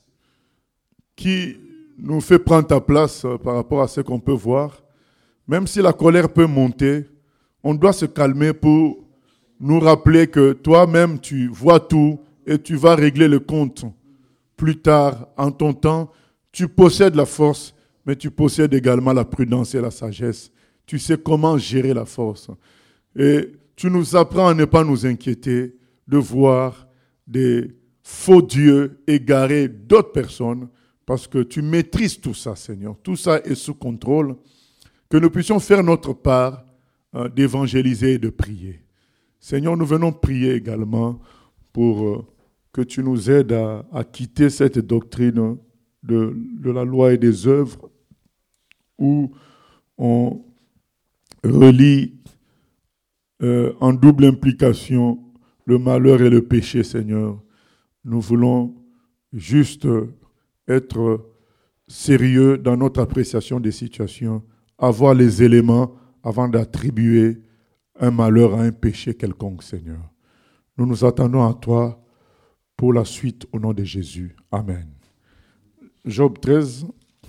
qui nous fait prendre ta place par rapport à ce qu'on peut voir. Même si la colère peut monter, on doit se calmer pour nous rappeler que toi-même, tu vois tout et tu vas régler le compte. Plus tard, en ton temps, tu possèdes la force, mais tu possèdes également la prudence et la sagesse. Tu sais comment gérer la force. Et tu nous apprends à ne pas nous inquiéter de voir des faux dieux égarer d'autres personnes, parce que tu maîtrises tout ça, Seigneur. Tout ça est sous contrôle. Que nous puissions faire notre part euh, d'évangéliser et de prier. Seigneur, nous venons prier également pour euh, que tu nous aides à, à quitter cette doctrine de, de la loi et des œuvres où on relie euh, en double implication le malheur et le péché, Seigneur. Nous voulons juste être sérieux dans notre appréciation des situations, avoir les éléments avant d'attribuer un malheur à un péché quelconque, Seigneur. Nous nous attendons à toi pour la suite au nom de Jésus. Amen. Job treize.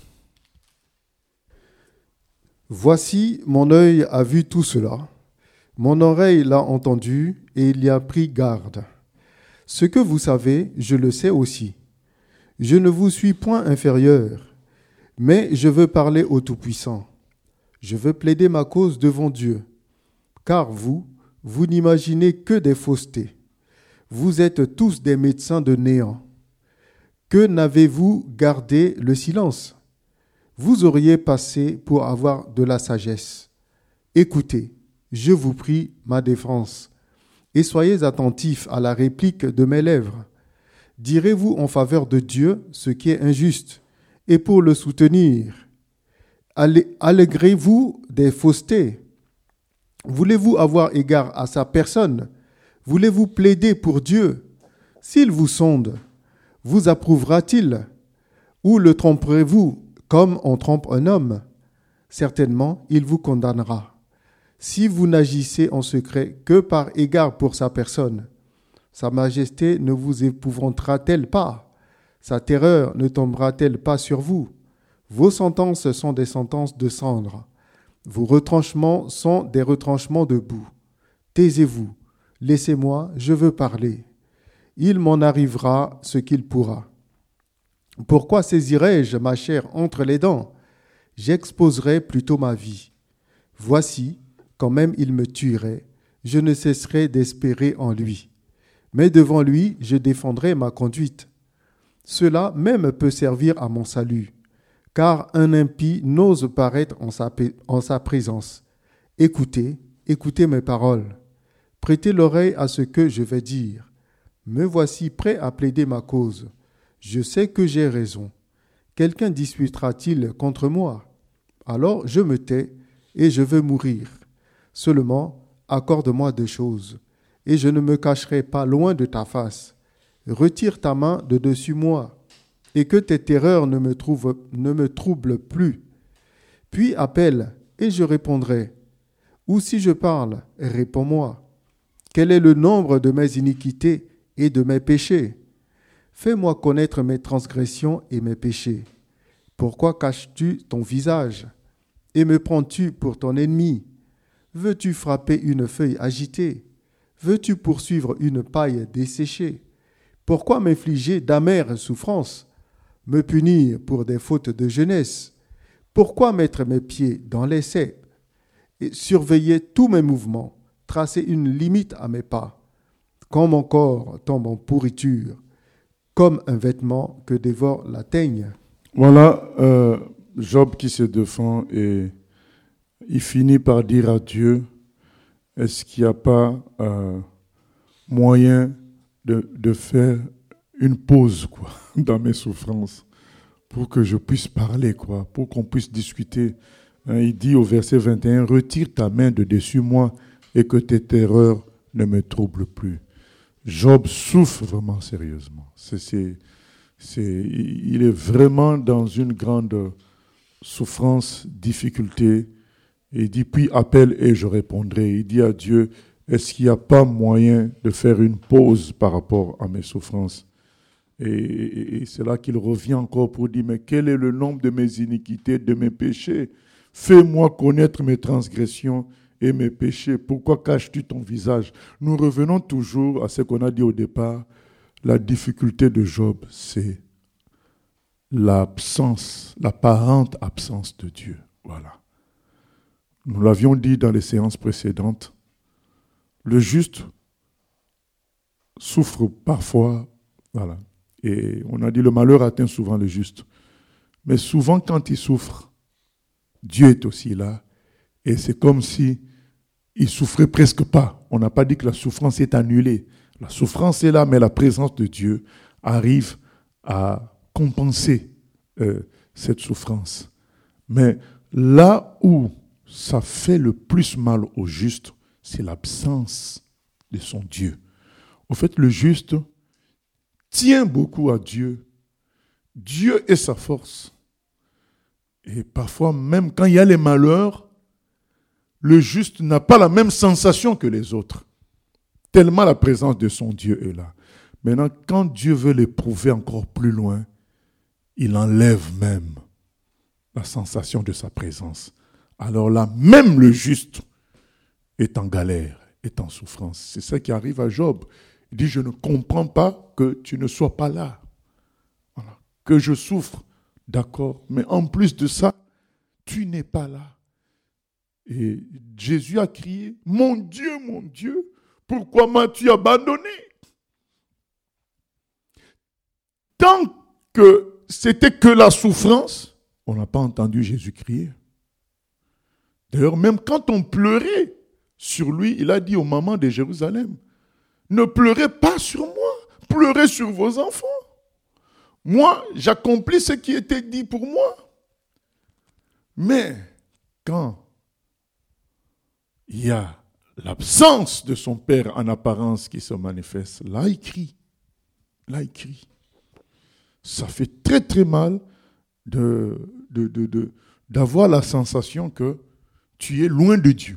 Voici, mon œil a vu tout cela, mon oreille l'a entendu et il y a pris garde. Ce que vous savez, je le sais aussi. Je ne vous suis point inférieur, mais je veux parler au Tout-Puissant. Je veux plaider ma cause devant Dieu, car vous, vous n'imaginez que des faussetés. Vous êtes tous des médecins de néant. Que n'avez-vous gardé le silence ? Vous auriez passé pour avoir de la sagesse. Écoutez, je vous prie ma défense, et soyez attentifs à la réplique de mes lèvres. Direz-vous en faveur de Dieu ce qui est injuste, et pour le soutenir, allégrez-vous des faussetés. Voulez-vous avoir égard à sa personne ? Voulez-vous plaider pour Dieu ? S'il vous sonde, vous approuvera-t-il ? Ou le tromperez-vous comme on trompe un homme ? Certainement, il vous condamnera. Si vous n'agissez en secret que par égard pour sa personne, sa majesté ne vous épouvantera-t-elle pas ? Sa terreur ne tombera-t-elle pas sur vous ? Vos sentences sont des sentences de cendre. Vos retranchements sont des retranchements de boue. Taisez-vous, laissez-moi, je veux parler. Il m'en arrivera ce qu'il pourra. Pourquoi saisirai-je ma chair entre les dents ? J'exposerai plutôt ma vie. Voici, quand même il me tuerait, je ne cesserai d'espérer en lui. Mais devant lui, je défendrai ma conduite. Cela même peut servir à mon salut, car un impie n'ose paraître en sa, en sa présence. Écoutez, écoutez mes paroles. Prêtez l'oreille à ce que je vais dire. Me voici prêt à plaider ma cause. Je sais que j'ai raison. Quelqu'un disputera-t-il contre moi ? Alors je me tais et je veux mourir. Seulement, accorde-moi deux choses, et je ne me cacherai pas loin de ta face. Retire ta main de dessus moi, et que tes terreurs ne me, trouvent, ne me troublent plus. Puis appelle, et je répondrai. Ou si je parle, réponds-moi. Quel est le nombre de mes iniquités et de mes péchés ? Fais-moi connaître mes transgressions et mes péchés. Pourquoi caches-tu ton visage et me prends-tu pour ton ennemi ? Veux-tu frapper une feuille agitée ? Veux-tu poursuivre une paille desséchée ? Pourquoi m'infliger d'amères souffrances ? Me punir pour des fautes de jeunesse ? Pourquoi mettre mes pieds dans l'essai et surveiller tous mes mouvements, tracer une limite à mes pas ? Quand mon corps tombe en pourriture, comme un vêtement que dévore la teigne. Voilà euh, Job qui se défend et il finit par dire à Dieu, est-ce qu'il n'y a pas euh, moyen de, de faire une pause quoi, dans mes souffrances pour que je puisse parler, quoi, pour qu'on puisse discuter. Hein, il dit au verset vingt et un, retire ta main de dessus moi et que tes terreurs ne me troublent plus. Job souffre vraiment sérieusement. C'est, c'est, c'est, il est vraiment dans une grande souffrance, difficulté. Et il dit, puis appelle et je répondrai. Il dit à Dieu, est-ce qu'il n'y a pas moyen de faire une pause par rapport à mes souffrances ? Et, et, et c'est là qu'il revient encore pour dire, mais quel est le nombre de mes iniquités, de mes péchés ? Fais-moi connaître mes transgressions et mes péchés. Pourquoi caches-tu ton visage ? Nous revenons toujours à ce qu'on a dit au départ. La difficulté de Job, c'est l'absence, l'apparente absence de Dieu. Voilà. Nous l'avions dit dans les séances précédentes, le juste souffre parfois, voilà. Et on a dit le malheur atteint souvent le juste. Mais souvent quand il souffre, Dieu est aussi là. Et c'est comme si il souffrait presque pas. On n'a pas dit que la souffrance est annulée. La souffrance est là, mais la présence de Dieu arrive à compenser euh, cette souffrance. Mais là où ça fait le plus mal au juste, c'est l'absence de son Dieu. Au fait, le juste tient beaucoup à Dieu. Dieu est sa force. Et parfois, même quand il y a les malheurs, le juste n'a pas la même sensation que les autres. Tellement la présence de son Dieu est là. Maintenant, quand Dieu veut l'éprouver encore plus loin, il enlève même la sensation de sa présence. Alors là, même le juste est en galère, est en souffrance. C'est ça qui arrive à Job. Il dit, je ne comprends pas que tu ne sois pas là. Voilà. Que je souffre, d'accord. Mais en plus de ça, tu n'es pas là. Et Jésus a crié, mon Dieu, mon Dieu, pourquoi m'as-tu abandonné? Tant que c'était que la souffrance, on n'a pas entendu Jésus crier. D'ailleurs, même quand on pleurait sur lui, il a dit aux mamans de Jérusalem, ne pleurez pas sur moi, pleurez sur vos enfants. Moi, j'accomplis ce qui était dit pour moi. Mais quand il y a l'absence de son père en apparence qui se manifeste, là il crie. Là il crie. Ça fait très très mal de, de, de, de, d'avoir la sensation que tu es loin de Dieu.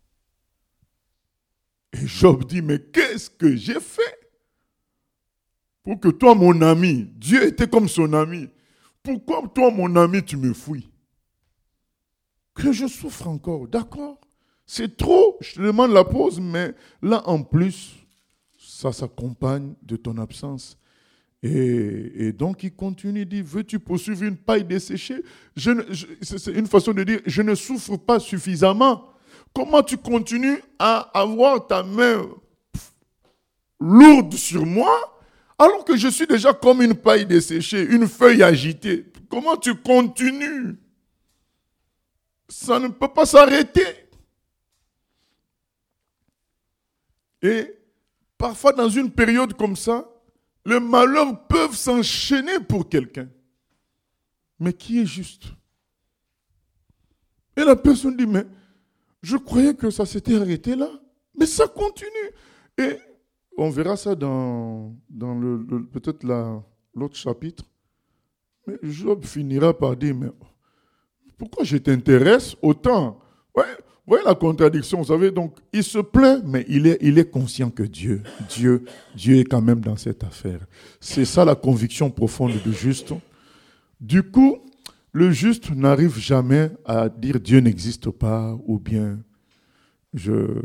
Et Job dit, mais qu'est-ce que j'ai fait pour que toi, mon ami, Dieu était comme son ami, pourquoi toi, mon ami, tu me fuis? Que je souffre encore, d'accord? C'est trop, je te demande la pause, mais là, en plus, ça s'accompagne de ton absence. Et, et donc, il continue, il dit, veux-tu poursuivre une paille desséchée? je ne, je, C'est une façon de dire, je ne souffre pas suffisamment. Comment tu continues à avoir ta main lourde sur moi, alors que je suis déjà comme une paille desséchée, une feuille agitée? Comment tu continues? Ça ne peut pas s'arrêter. Et parfois, dans une période comme ça, les malheurs peuvent s'enchaîner pour quelqu'un. Mais qui est juste? Et la personne dit, mais je croyais que ça s'était arrêté là. Mais ça continue. Et on verra ça dans, dans le, le, peut-être la, l'autre chapitre. Mais Job finira par dire, mais pourquoi je t'intéresse autant? Ouais. Vous voyez la contradiction, vous savez, donc il se plaint, mais il est, il est conscient que Dieu, Dieu, Dieu est quand même dans cette affaire. C'est ça la conviction profonde du juste. Du coup, le juste n'arrive jamais à dire Dieu n'existe pas ou bien je,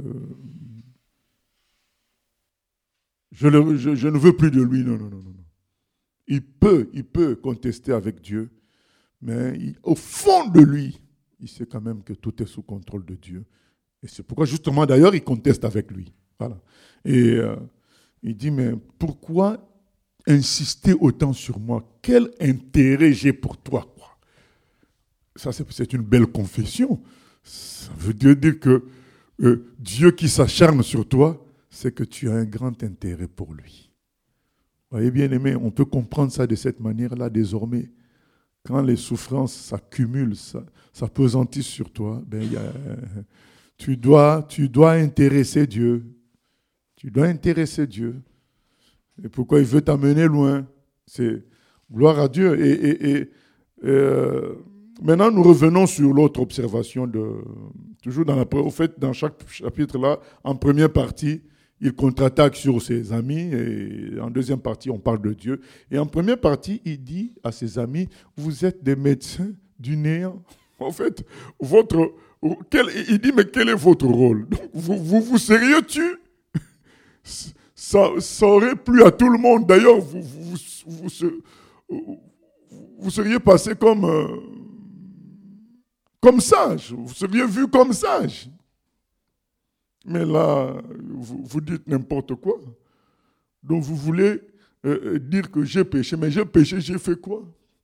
je, le, je, je ne veux plus de lui. Non, non, non, non. Il peut, il peut contester avec Dieu, mais il, au fond de lui, il sait quand même que tout est sous contrôle de Dieu. Et c'est pourquoi, justement, d'ailleurs, il conteste avec lui. Voilà. Et euh, il dit, mais pourquoi insister autant sur moi? Quel intérêt j'ai pour toi, quoi? Ça, c'est, c'est une belle confession. Ça veut dire que euh, Dieu qui s'acharne sur toi, c'est que tu as un grand intérêt pour lui. Vous voyez, bien aimé, on peut comprendre ça de cette manière-là désormais. Quand les souffrances s'accumulent, ça, ça pesantit sur toi, ben, y a, tu, dois, tu dois intéresser Dieu. Tu dois intéresser Dieu. Et pourquoi il veut t'amener loin? C'est gloire à Dieu. Et, et, et euh, maintenant, nous revenons sur l'autre observation, de, toujours dans la, au fait, dans chaque chapitre-là, en première partie, il contre-attaque sur ses amis, et en deuxième partie, on parle de Dieu. Et en première partie, il dit à ses amis, vous êtes des médecins du néant. En fait, votre, quel, il dit, mais quel est votre rôle? Donc, vous vous, vous sérieux-tu? Ça, ça aurait plu à tout le monde. D'ailleurs, vous, vous, vous, vous, vous seriez passé comme, euh, comme sage, vous seriez vu comme sage. Mais là, vous, vous dites n'importe quoi. Donc vous voulez euh, dire que j'ai péché, mais j'ai péché, j'ai fait quoi?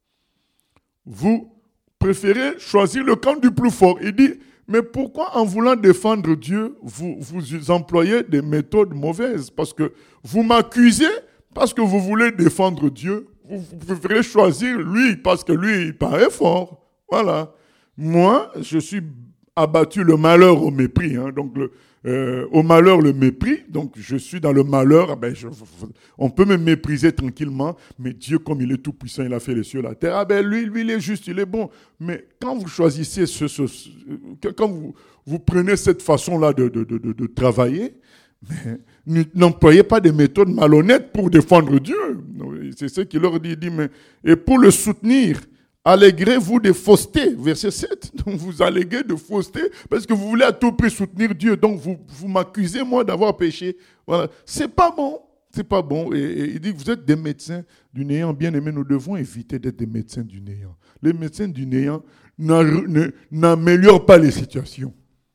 Vous préférez choisir le camp du plus fort. Il dit, mais pourquoi en voulant défendre Dieu, vous, vous employez des méthodes mauvaises? Parce que vous m'accusez parce que vous voulez défendre Dieu. Vous, vous préférez choisir lui parce que lui, il paraît fort. Voilà. Moi, je suis abattu le malheur au mépris. Hein. Donc, le, euh, au malheur, le mépris. Donc, je suis dans le malheur. Ben, je, on peut me mépriser tranquillement. Mais Dieu, comme il est tout puissant, il a fait les cieux et la terre. Ah ben, lui, lui, il est juste, il est bon. Mais quand vous choisissez ce, ce, ce quand vous, vous prenez cette façon-là de, de, de, de, de travailler, mais n'employez pas des méthodes malhonnêtes pour défendre Dieu. C'est ce qu'il leur dit. Il dit, mais, et pour le soutenir, allégrez-vous de fausseté, verset sept. Donc vous alléguez de fausseté parce que vous voulez à tout prix soutenir Dieu. Donc vous, vous m'accusez, moi, d'avoir péché. Voilà. C'est pas bon. C'est pas bon. Et, et il dit, vous êtes des médecins du néant. Bien aimés, nous devons éviter d'être des médecins du néant. Les médecins du néant n'améliorent pas les situations.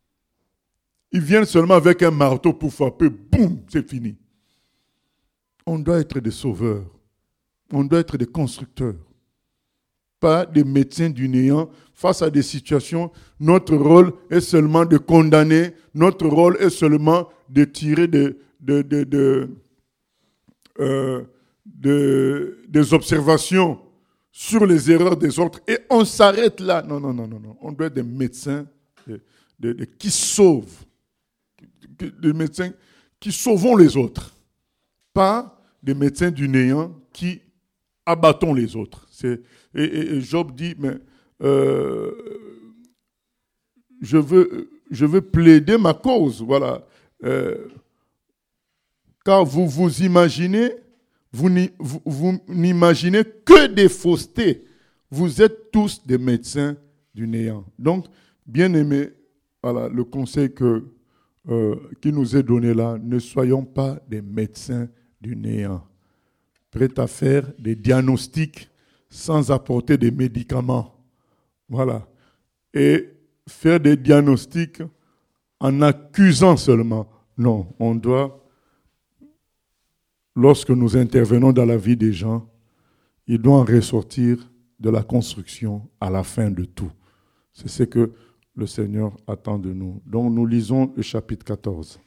Ils viennent seulement avec un marteau pour frapper. Boum, c'est fini. On doit être des sauveurs. On doit être des constructeurs. Pas des médecins du néant face à des situations. Notre rôle est seulement de condamner. Notre rôle est seulement de tirer de, de, de, de, euh, de, des observations sur les erreurs des autres. Et on s'arrête là. Non, non, non, non, non. On doit être des médecins de, de, de, qui sauvent. Des médecins qui sauvons les autres. Pas des médecins du néant qui abattons les autres. C'est, et, et, et Job dit, mais euh, je, veux, je veux plaider ma cause. Voilà. Euh, car vous vous imaginez, vous, vous, vous n'imaginez que des faussetés. Vous êtes tous des médecins du néant. Donc, bien aimés, voilà, le conseil que, euh, qui nous est donné là, ne soyons pas des médecins du néant. Prêts à faire des diagnostics sans apporter des médicaments. Voilà. Et faire des diagnostics en accusant seulement. Non, on doit, lorsque nous intervenons dans la vie des gens, il doit en ressortir de la construction à la fin de tout. C'est ce que le Seigneur attend de nous. Donc nous lisons le chapitre quatorze.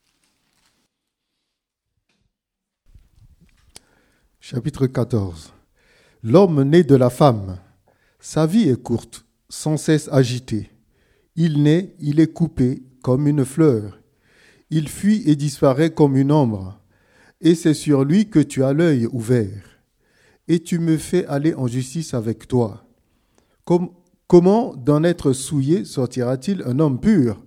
Chapitre quatorze. L'homme né de la femme, sa vie est courte, sans cesse agitée. Il naît, il est coupé comme une fleur. Il fuit et disparaît comme une ombre. Et c'est sur lui que tu as l'œil ouvert. Et tu me fais aller en justice avec toi. Comme, comment d'un être souillé sortira-t-il un homme pur?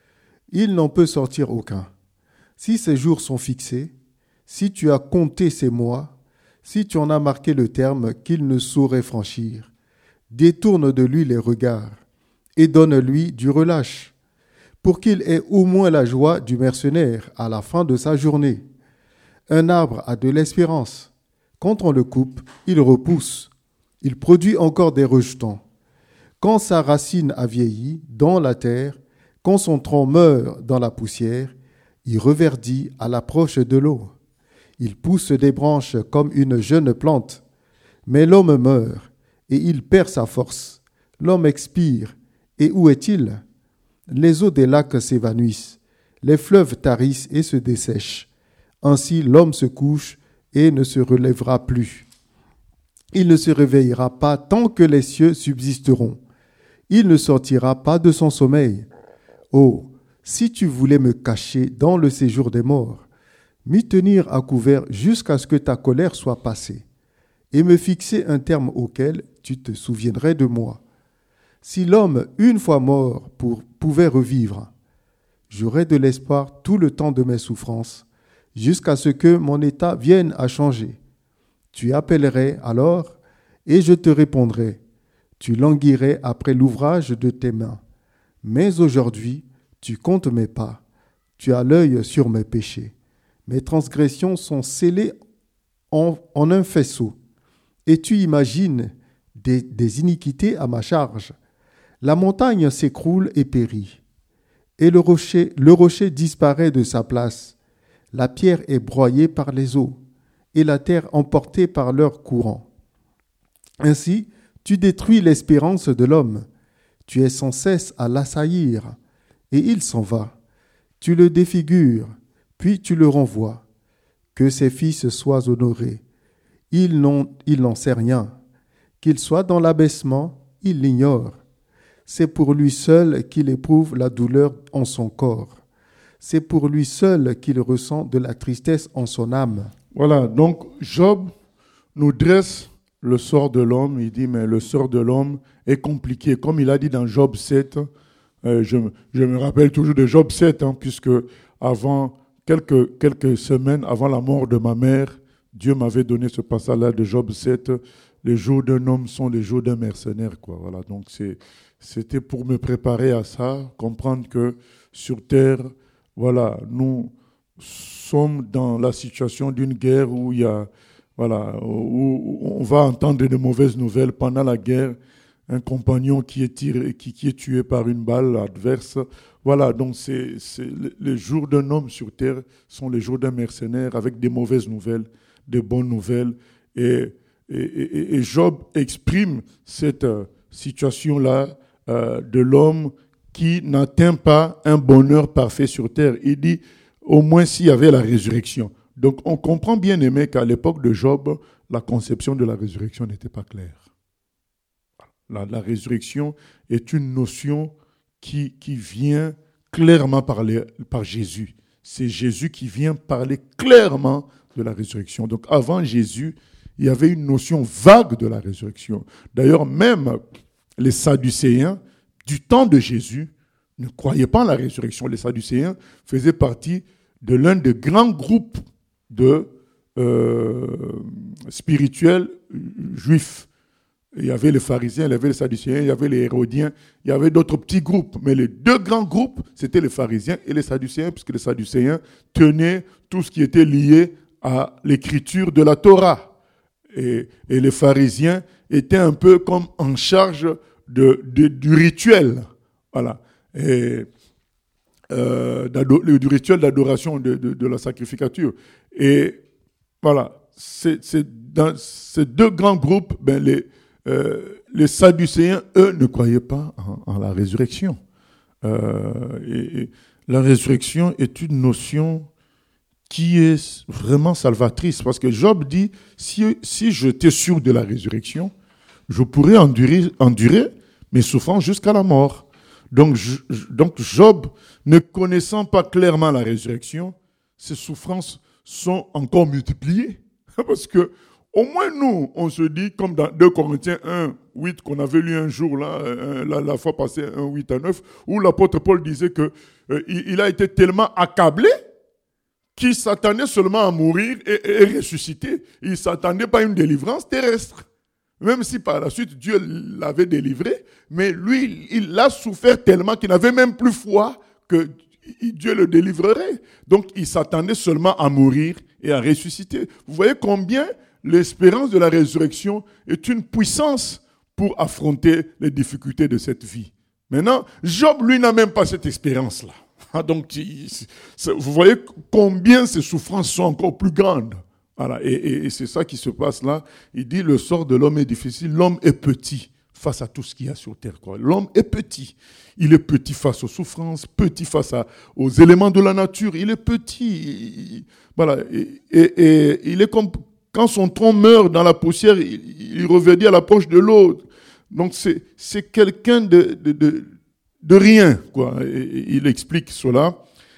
Il n'en peut sortir aucun. Si ses jours sont fixés, si tu as compté ses mois, si tu en as marqué le terme qu'il ne saurait franchir, détourne de lui les regards et donne-lui du relâche, pour qu'il ait au moins la joie du mercenaire à la fin de sa journée. Un arbre a de l'espérance. Quand on le coupe, il repousse. Il produit encore des rejetons. Quand sa racine a vieilli dans la terre, quand son tronc meurt dans la poussière, il reverdit à l'approche de l'eau. Il pousse des branches comme une jeune plante. Mais l'homme meurt, et il perd sa force. L'homme expire, et où est-il? Les eaux des lacs s'évanouissent, les fleuves tarissent et se dessèchent. Ainsi l'homme se couche et ne se relèvera plus. Il ne se réveillera pas tant que les cieux subsisteront. Il ne sortira pas de son sommeil. Oh, si tu voulais me cacher dans le séjour des morts, m'y tenir à couvert jusqu'à ce que ta colère soit passée, et me fixer un terme auquel tu te souviendrais de moi. Si l'homme, une fois mort, pour, pouvait revivre, j'aurais de l'espoir tout le temps de mes souffrances, jusqu'à ce que mon état vienne à changer. Tu appellerais alors, et je te répondrai. Tu languirais après l'ouvrage de tes mains. Mais aujourd'hui, tu comptes mes pas. Tu as l'œil sur mes péchés. Mes transgressions sont scellées en, en un faisceau. Et tu imagines des, des iniquités à ma charge. La montagne s'écroule et périt, et le rocher, le rocher disparaît de sa place. La pierre est broyée par les eaux, et la terre emportée par leur courant. Ainsi, tu détruis l'espérance de l'homme. Tu es sans cesse à l'assaillir, et il s'en va. Tu le défigures, puis tu le renvoies. Que ses fils soient honorés. Il n'en, il n'en sait rien. Qu'il soit dans l'abaissement, il l'ignore. C'est pour lui seul qu'il éprouve la douleur en son corps. C'est pour lui seul qu'il ressent de la tristesse en son âme. Voilà, donc Job nous dresse le sort de l'homme. Il dit, mais le sort de l'homme est compliqué. Comme il a dit dans Job sept, euh, je, je me rappelle toujours de Job sept, hein, puisque avant, quelques, quelques semaines avant la mort de ma mère, Dieu m'avait donné ce passage-là de Job sept. Les jours d'un homme sont les jours d'un mercenaire, quoi. Voilà, donc c'est, c'était pour me préparer à ça, comprendre que sur terre, voilà, nous sommes dans la situation d'une guerre où il y a, voilà, où on va entendre de mauvaises nouvelles. Pendant la guerre, un compagnon qui est tiré, qui, qui est tué par une balle adverse. Voilà, donc c'est, c'est les jours d'un homme sur terre sont les jours d'un mercenaire avec des mauvaises nouvelles, des bonnes nouvelles. Et, et, et, et Job exprime cette euh, situation-là euh, de l'homme qui n'atteint pas un bonheur parfait sur terre. Il dit, au moins s'il y avait la résurrection. Donc on comprend bien, aimé, qu'à l'époque de Job, la conception de la résurrection n'était pas claire. La, la résurrection est une notion qui, qui vient clairement par, les, par Jésus. C'est Jésus qui vient parler clairement de la résurrection. Donc avant Jésus, il y avait une notion vague de la résurrection. D'ailleurs, même les Sadducéens du temps de Jésus ne croyaient pas en la résurrection. Les Sadducéens faisaient partie de l'un des grands groupes de euh, spirituels juifs. Il y avait les pharisiens, il y avait les Sadducéens, il y avait les hérodiens, il y avait d'autres petits groupes. Mais les deux grands groupes, c'était les pharisiens et les Sadducéens, puisque les Sadducéens tenaient tout ce qui était lié à l'écriture de la Torah. Et, et les pharisiens étaient un peu comme en charge de, de, du rituel. Voilà. Et, euh, du rituel d'adoration de, de, de la sacrificature. Et voilà, c'est, c'est dans ces deux grands groupes, ben les, euh, les Sadducéens, eux, ne croyaient pas en, en la résurrection. Euh, et, et la résurrection est une notion qui est vraiment salvatrice. Parce que Job dit, si, si j'étais sûr de la résurrection, je pourrais endurer, endurer mes souffrances jusqu'à la mort. Donc, je, donc Job, ne connaissant pas clairement la résurrection, ses souffrances sont encore multipliées. Parce que, au moins nous, on se dit, comme dans deux Corinthiens un, huit, qu'on avait lu un jour, là, la, la fois passée, un, huit à neuf, où l'apôtre Paul disait que euh, il, il a été tellement accablé qu'il s'attendait seulement à mourir et, et, et ressusciter. Il ne s'attendait pas à une délivrance terrestre. Même si par la suite Dieu l'avait délivré, mais lui, il a souffert tellement qu'il n'avait même plus foi que Dieu le délivrerait. Donc il s'attendait seulement à mourir et à ressusciter. Vous voyez combien l'espérance de la résurrection est une puissance pour affronter les difficultés de cette vie. Maintenant, Job, lui, n'a même pas cette expérience-là. Donc, vous voyez combien ces souffrances sont encore plus grandes. Voilà, et, et, et c'est ça qui se passe là. Il dit, le sort de l'homme est difficile. L'homme est petit face à tout ce qu'il y a sur terre, quoi. L'homme est petit. Il est petit face aux souffrances, petit face à, aux éléments de la nature. Il est petit. Il, voilà, et, et, et il est comme quand son tronc meurt dans la poussière, il, il reverdit à l'approche de l'autre. Donc c'est, c'est quelqu'un de, de, de, de rien, quoi. Et, et il explique cela.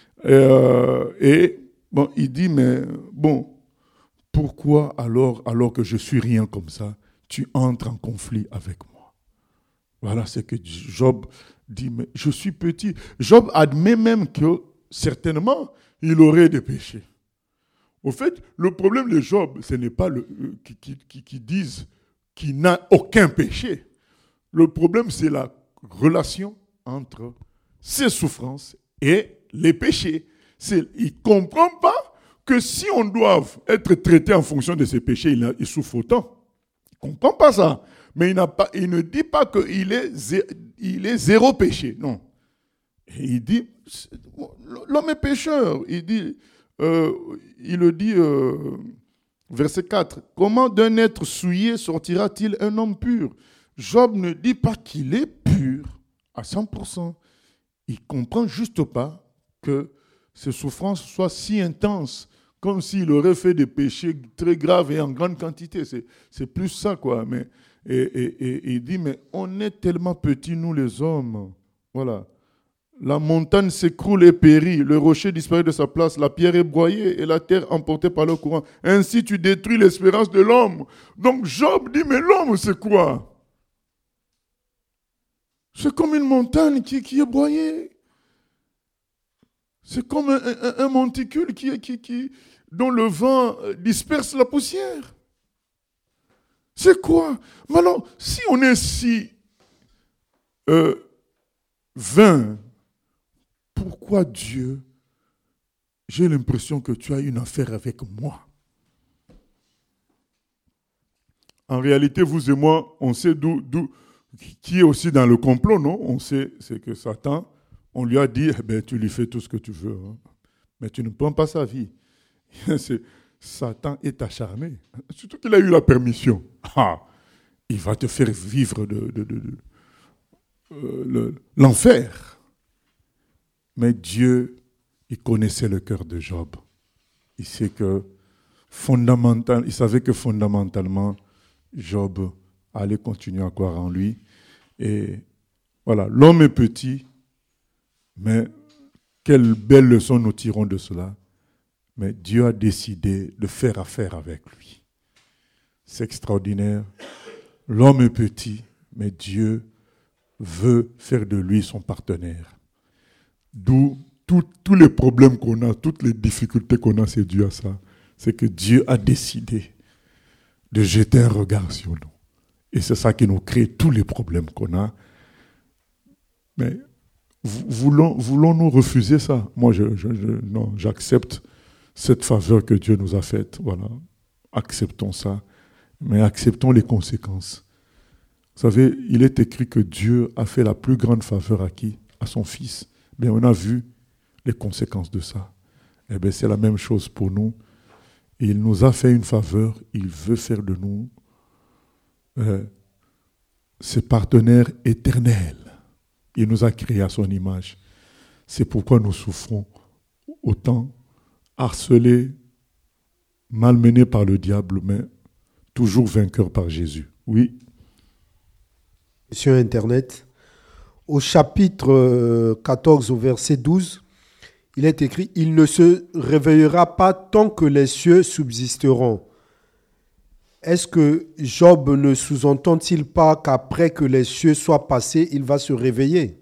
Euh, et bon, il dit, mais bon, pourquoi alors, alors que je suis rien comme ça, tu entres en conflit avec moi? Voilà ce que Job dit, mais je suis petit. Job admet même que certainement, il aurait des péchés. Au fait, le problème de Job, ce n'est pas le, euh, qui, qui, qui, qui disent qu'il n'a aucun péché. Le problème, c'est la relation entre ses souffrances et les péchés. C'est, il ne comprend pas que si on doit être traité en fonction de ses péchés, il, a, il souffre autant. Il ne comprend pas ça. Mais il, n'a pas, il ne dit pas qu'il est, zé, il est zéro péché, non. Et il dit, l'homme est pécheur. Il, dit, euh, il le dit, euh, verset quatre, « Comment d'un être souillé sortira-t-il un homme pur ?» Job ne dit pas qu'il est pur à cent pour cent. Il ne comprend juste pas que ces souffrances soient si intenses, comme s'il aurait fait des péchés très graves et en grande quantité. C'est, c'est plus ça, quoi. Mais, et, et, et, et il dit, mais on est tellement petits, nous les hommes. Voilà. La montagne s'écroule et périt, le rocher disparaît de sa place, la pierre est broyée et la terre emportée par le courant. Ainsi tu détruis l'espérance de l'homme. Donc Job dit, mais l'homme c'est quoi? C'est comme une montagne qui, qui est broyée. C'est comme un, un, un monticule qui, qui, qui, dont le vent disperse la poussière. C'est quoi? Mais alors, si on est si euh, vain, pourquoi Dieu, j'ai l'impression que tu as une affaire avec moi? En réalité, vous et moi, on sait d'où, d'où, qui est aussi dans le complot, non? On sait, c'est que Satan, on lui a dit, eh ben, tu lui fais tout ce que tu veux, hein, mais tu ne prends pas sa vie. C'est, Satan est acharné. Surtout qu'il a eu la permission. Ah, il va te faire vivre de, de, de, de euh, le, l'enfer. Mais Dieu, il connaissait le cœur de Job. Il sait que fondamental, il savait que fondamentalement, Job allait continuer à croire en lui. Et voilà, l'homme est petit, mais quelle belle leçon nous tirons de cela. Mais Dieu a décidé de faire affaire avec lui. C'est extraordinaire. L'homme est petit, mais Dieu veut faire de lui son partenaire. D'où tout, tous les problèmes qu'on a, toutes les difficultés qu'on a, c'est dû à ça. C'est que Dieu a décidé de jeter un regard sur nous. Et c'est ça qui nous crée tous les problèmes qu'on a. Mais voulons, voulons-nous refuser ça? Moi, je, je, je, non, j'accepte cette faveur que Dieu nous a faite. Voilà, acceptons ça, mais acceptons les conséquences. Vous savez, il est écrit que Dieu a fait la plus grande faveur à qui? À son Fils. Mais on a vu les conséquences de ça. Eh bien, c'est la même chose pour nous. Il nous a fait une faveur, il veut faire de nous euh, ses partenaires éternels. Il nous a créés à son image. C'est pourquoi nous souffrons autant, harcelés, malmenés par le diable, mais toujours vainqueurs par Jésus. Oui. Sur Internet, au chapitre quatorze, au verset douze, il est écrit « Il ne se réveillera pas tant que les cieux subsisteront ». Est-ce que Job ne sous-entend-il pas qu'après que les cieux soient passés, il va se réveiller?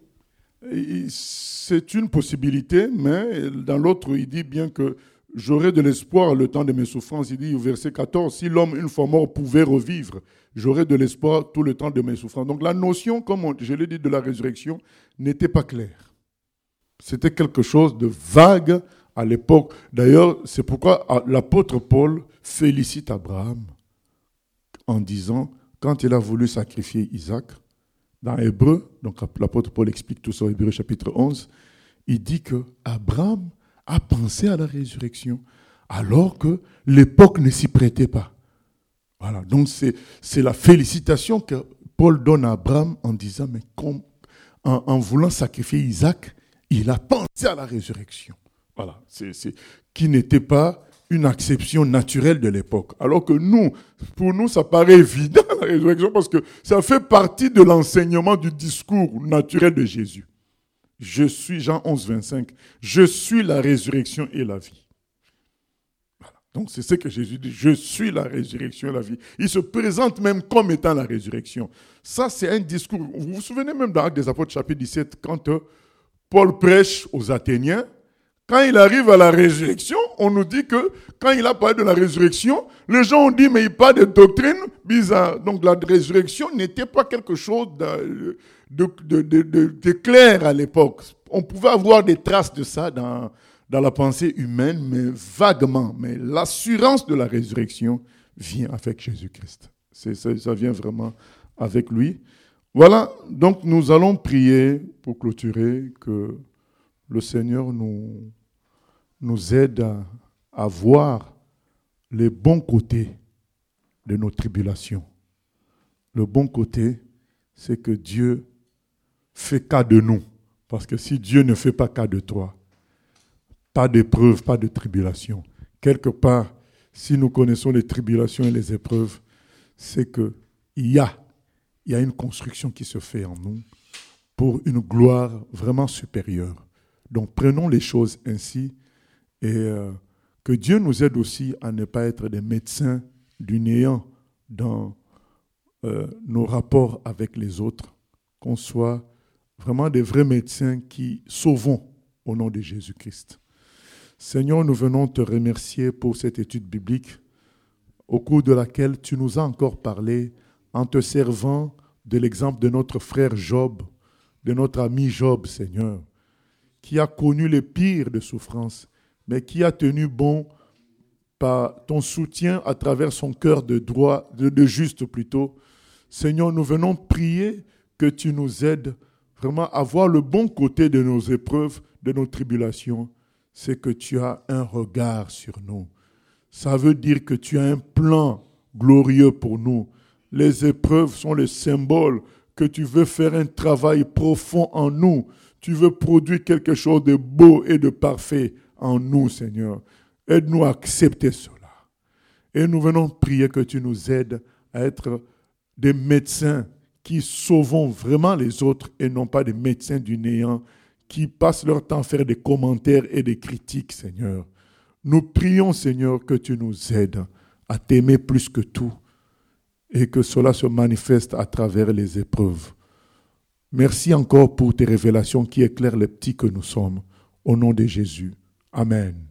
C'est une possibilité, mais dans l'autre, il dit bien que j'aurai de l'espoir le temps de mes souffrances. Il dit au verset quatorze, si l'homme une fois mort pouvait revivre, j'aurai de l'espoir tout le temps de mes souffrances. Donc la notion, comme on, je l'ai dit, de la résurrection n'était pas claire. C'était quelque chose de vague à l'époque. D'ailleurs, c'est pourquoi l'apôtre Paul félicite Abraham en disant, quand il a voulu sacrifier Isaac, dans Hébreu, donc l'apôtre Paul explique tout ça au Hébreu chapitre onze, il dit que Abraham a pensé à la résurrection, alors que l'époque ne s'y prêtait pas. Voilà, donc c'est, c'est la félicitation que Paul donne à Abraham en disant, mais comme, en, en voulant sacrifier Isaac, il a pensé à la résurrection. Voilà, c'est, c'est, qui n'était pas une acception naturelle de l'époque. Alors que nous, pour nous, ça paraît évident la résurrection parce que ça fait partie de l'enseignement du discours naturel de Jésus. Je suis, Jean onze, vingt-cinq, je suis la résurrection et la vie. Voilà. Donc c'est ce que Jésus dit, je suis la résurrection et la vie. Il se présente même comme étant la résurrection. Ça, c'est un discours. Vous vous souvenez même dans Actes des Apôtres, chapitre dix-sept, quand euh, Paul prêche aux Athéniens, quand il arrive à la résurrection, on nous dit que quand il a parlé de la résurrection, les gens ont dit, mais il parle de doctrine bizarre. Donc la résurrection n'était pas quelque chose de, de, de, de, de, de clair à l'époque. On pouvait avoir des traces de ça dans, dans la pensée humaine, mais vaguement. Mais l'assurance de la résurrection vient avec Jésus-Christ. C'est, ça, ça vient vraiment avec lui. Voilà, donc nous allons prier pour clôturer que le Seigneur nous, nous aide à, à voir les bons côtés de nos tribulations. Le bon côté, c'est que Dieu fait cas de nous. Parce que si Dieu ne fait pas cas de toi, pas d'épreuve, pas de tribulation. Quelque part, si nous connaissons les tribulations et les épreuves, c'est qu'il y a, il y a une construction qui se fait en nous pour une gloire vraiment supérieure. Donc prenons les choses ainsi et euh, que Dieu nous aide aussi à ne pas être des médecins du néant dans euh, nos rapports avec les autres, qu'on soit vraiment des vrais médecins qui sauvons au nom de Jésus-Christ. Seigneur, nous venons te remercier pour cette étude biblique au cours de laquelle tu nous as encore parlé en te servant de l'exemple de notre frère Job, de notre ami Job, Seigneur, qui a connu les pires de souffrances, mais qui a tenu bon par ton soutien à travers son cœur de droit, de, de juste plutôt. Seigneur, nous venons prier que tu nous aides vraiment à voir le bon côté de nos épreuves, de nos tribulations. C'est que tu as un regard sur nous. Ça veut dire que tu as un plan glorieux pour nous. Les épreuves sont le symbole que tu veux faire un travail profond en nous. Tu veux produire quelque chose de beau et de parfait en nous, Seigneur. Aide-nous à accepter cela. Et nous venons prier que tu nous aides à être des médecins qui sauvons vraiment les autres et non pas des médecins du néant qui passent leur temps à faire des commentaires et des critiques, Seigneur. Nous prions, Seigneur, que tu nous aides à t'aimer plus que tout et que cela se manifeste à travers les épreuves. Merci encore pour tes révélations qui éclairent les petits que nous sommes. Au nom de Jésus. Amen.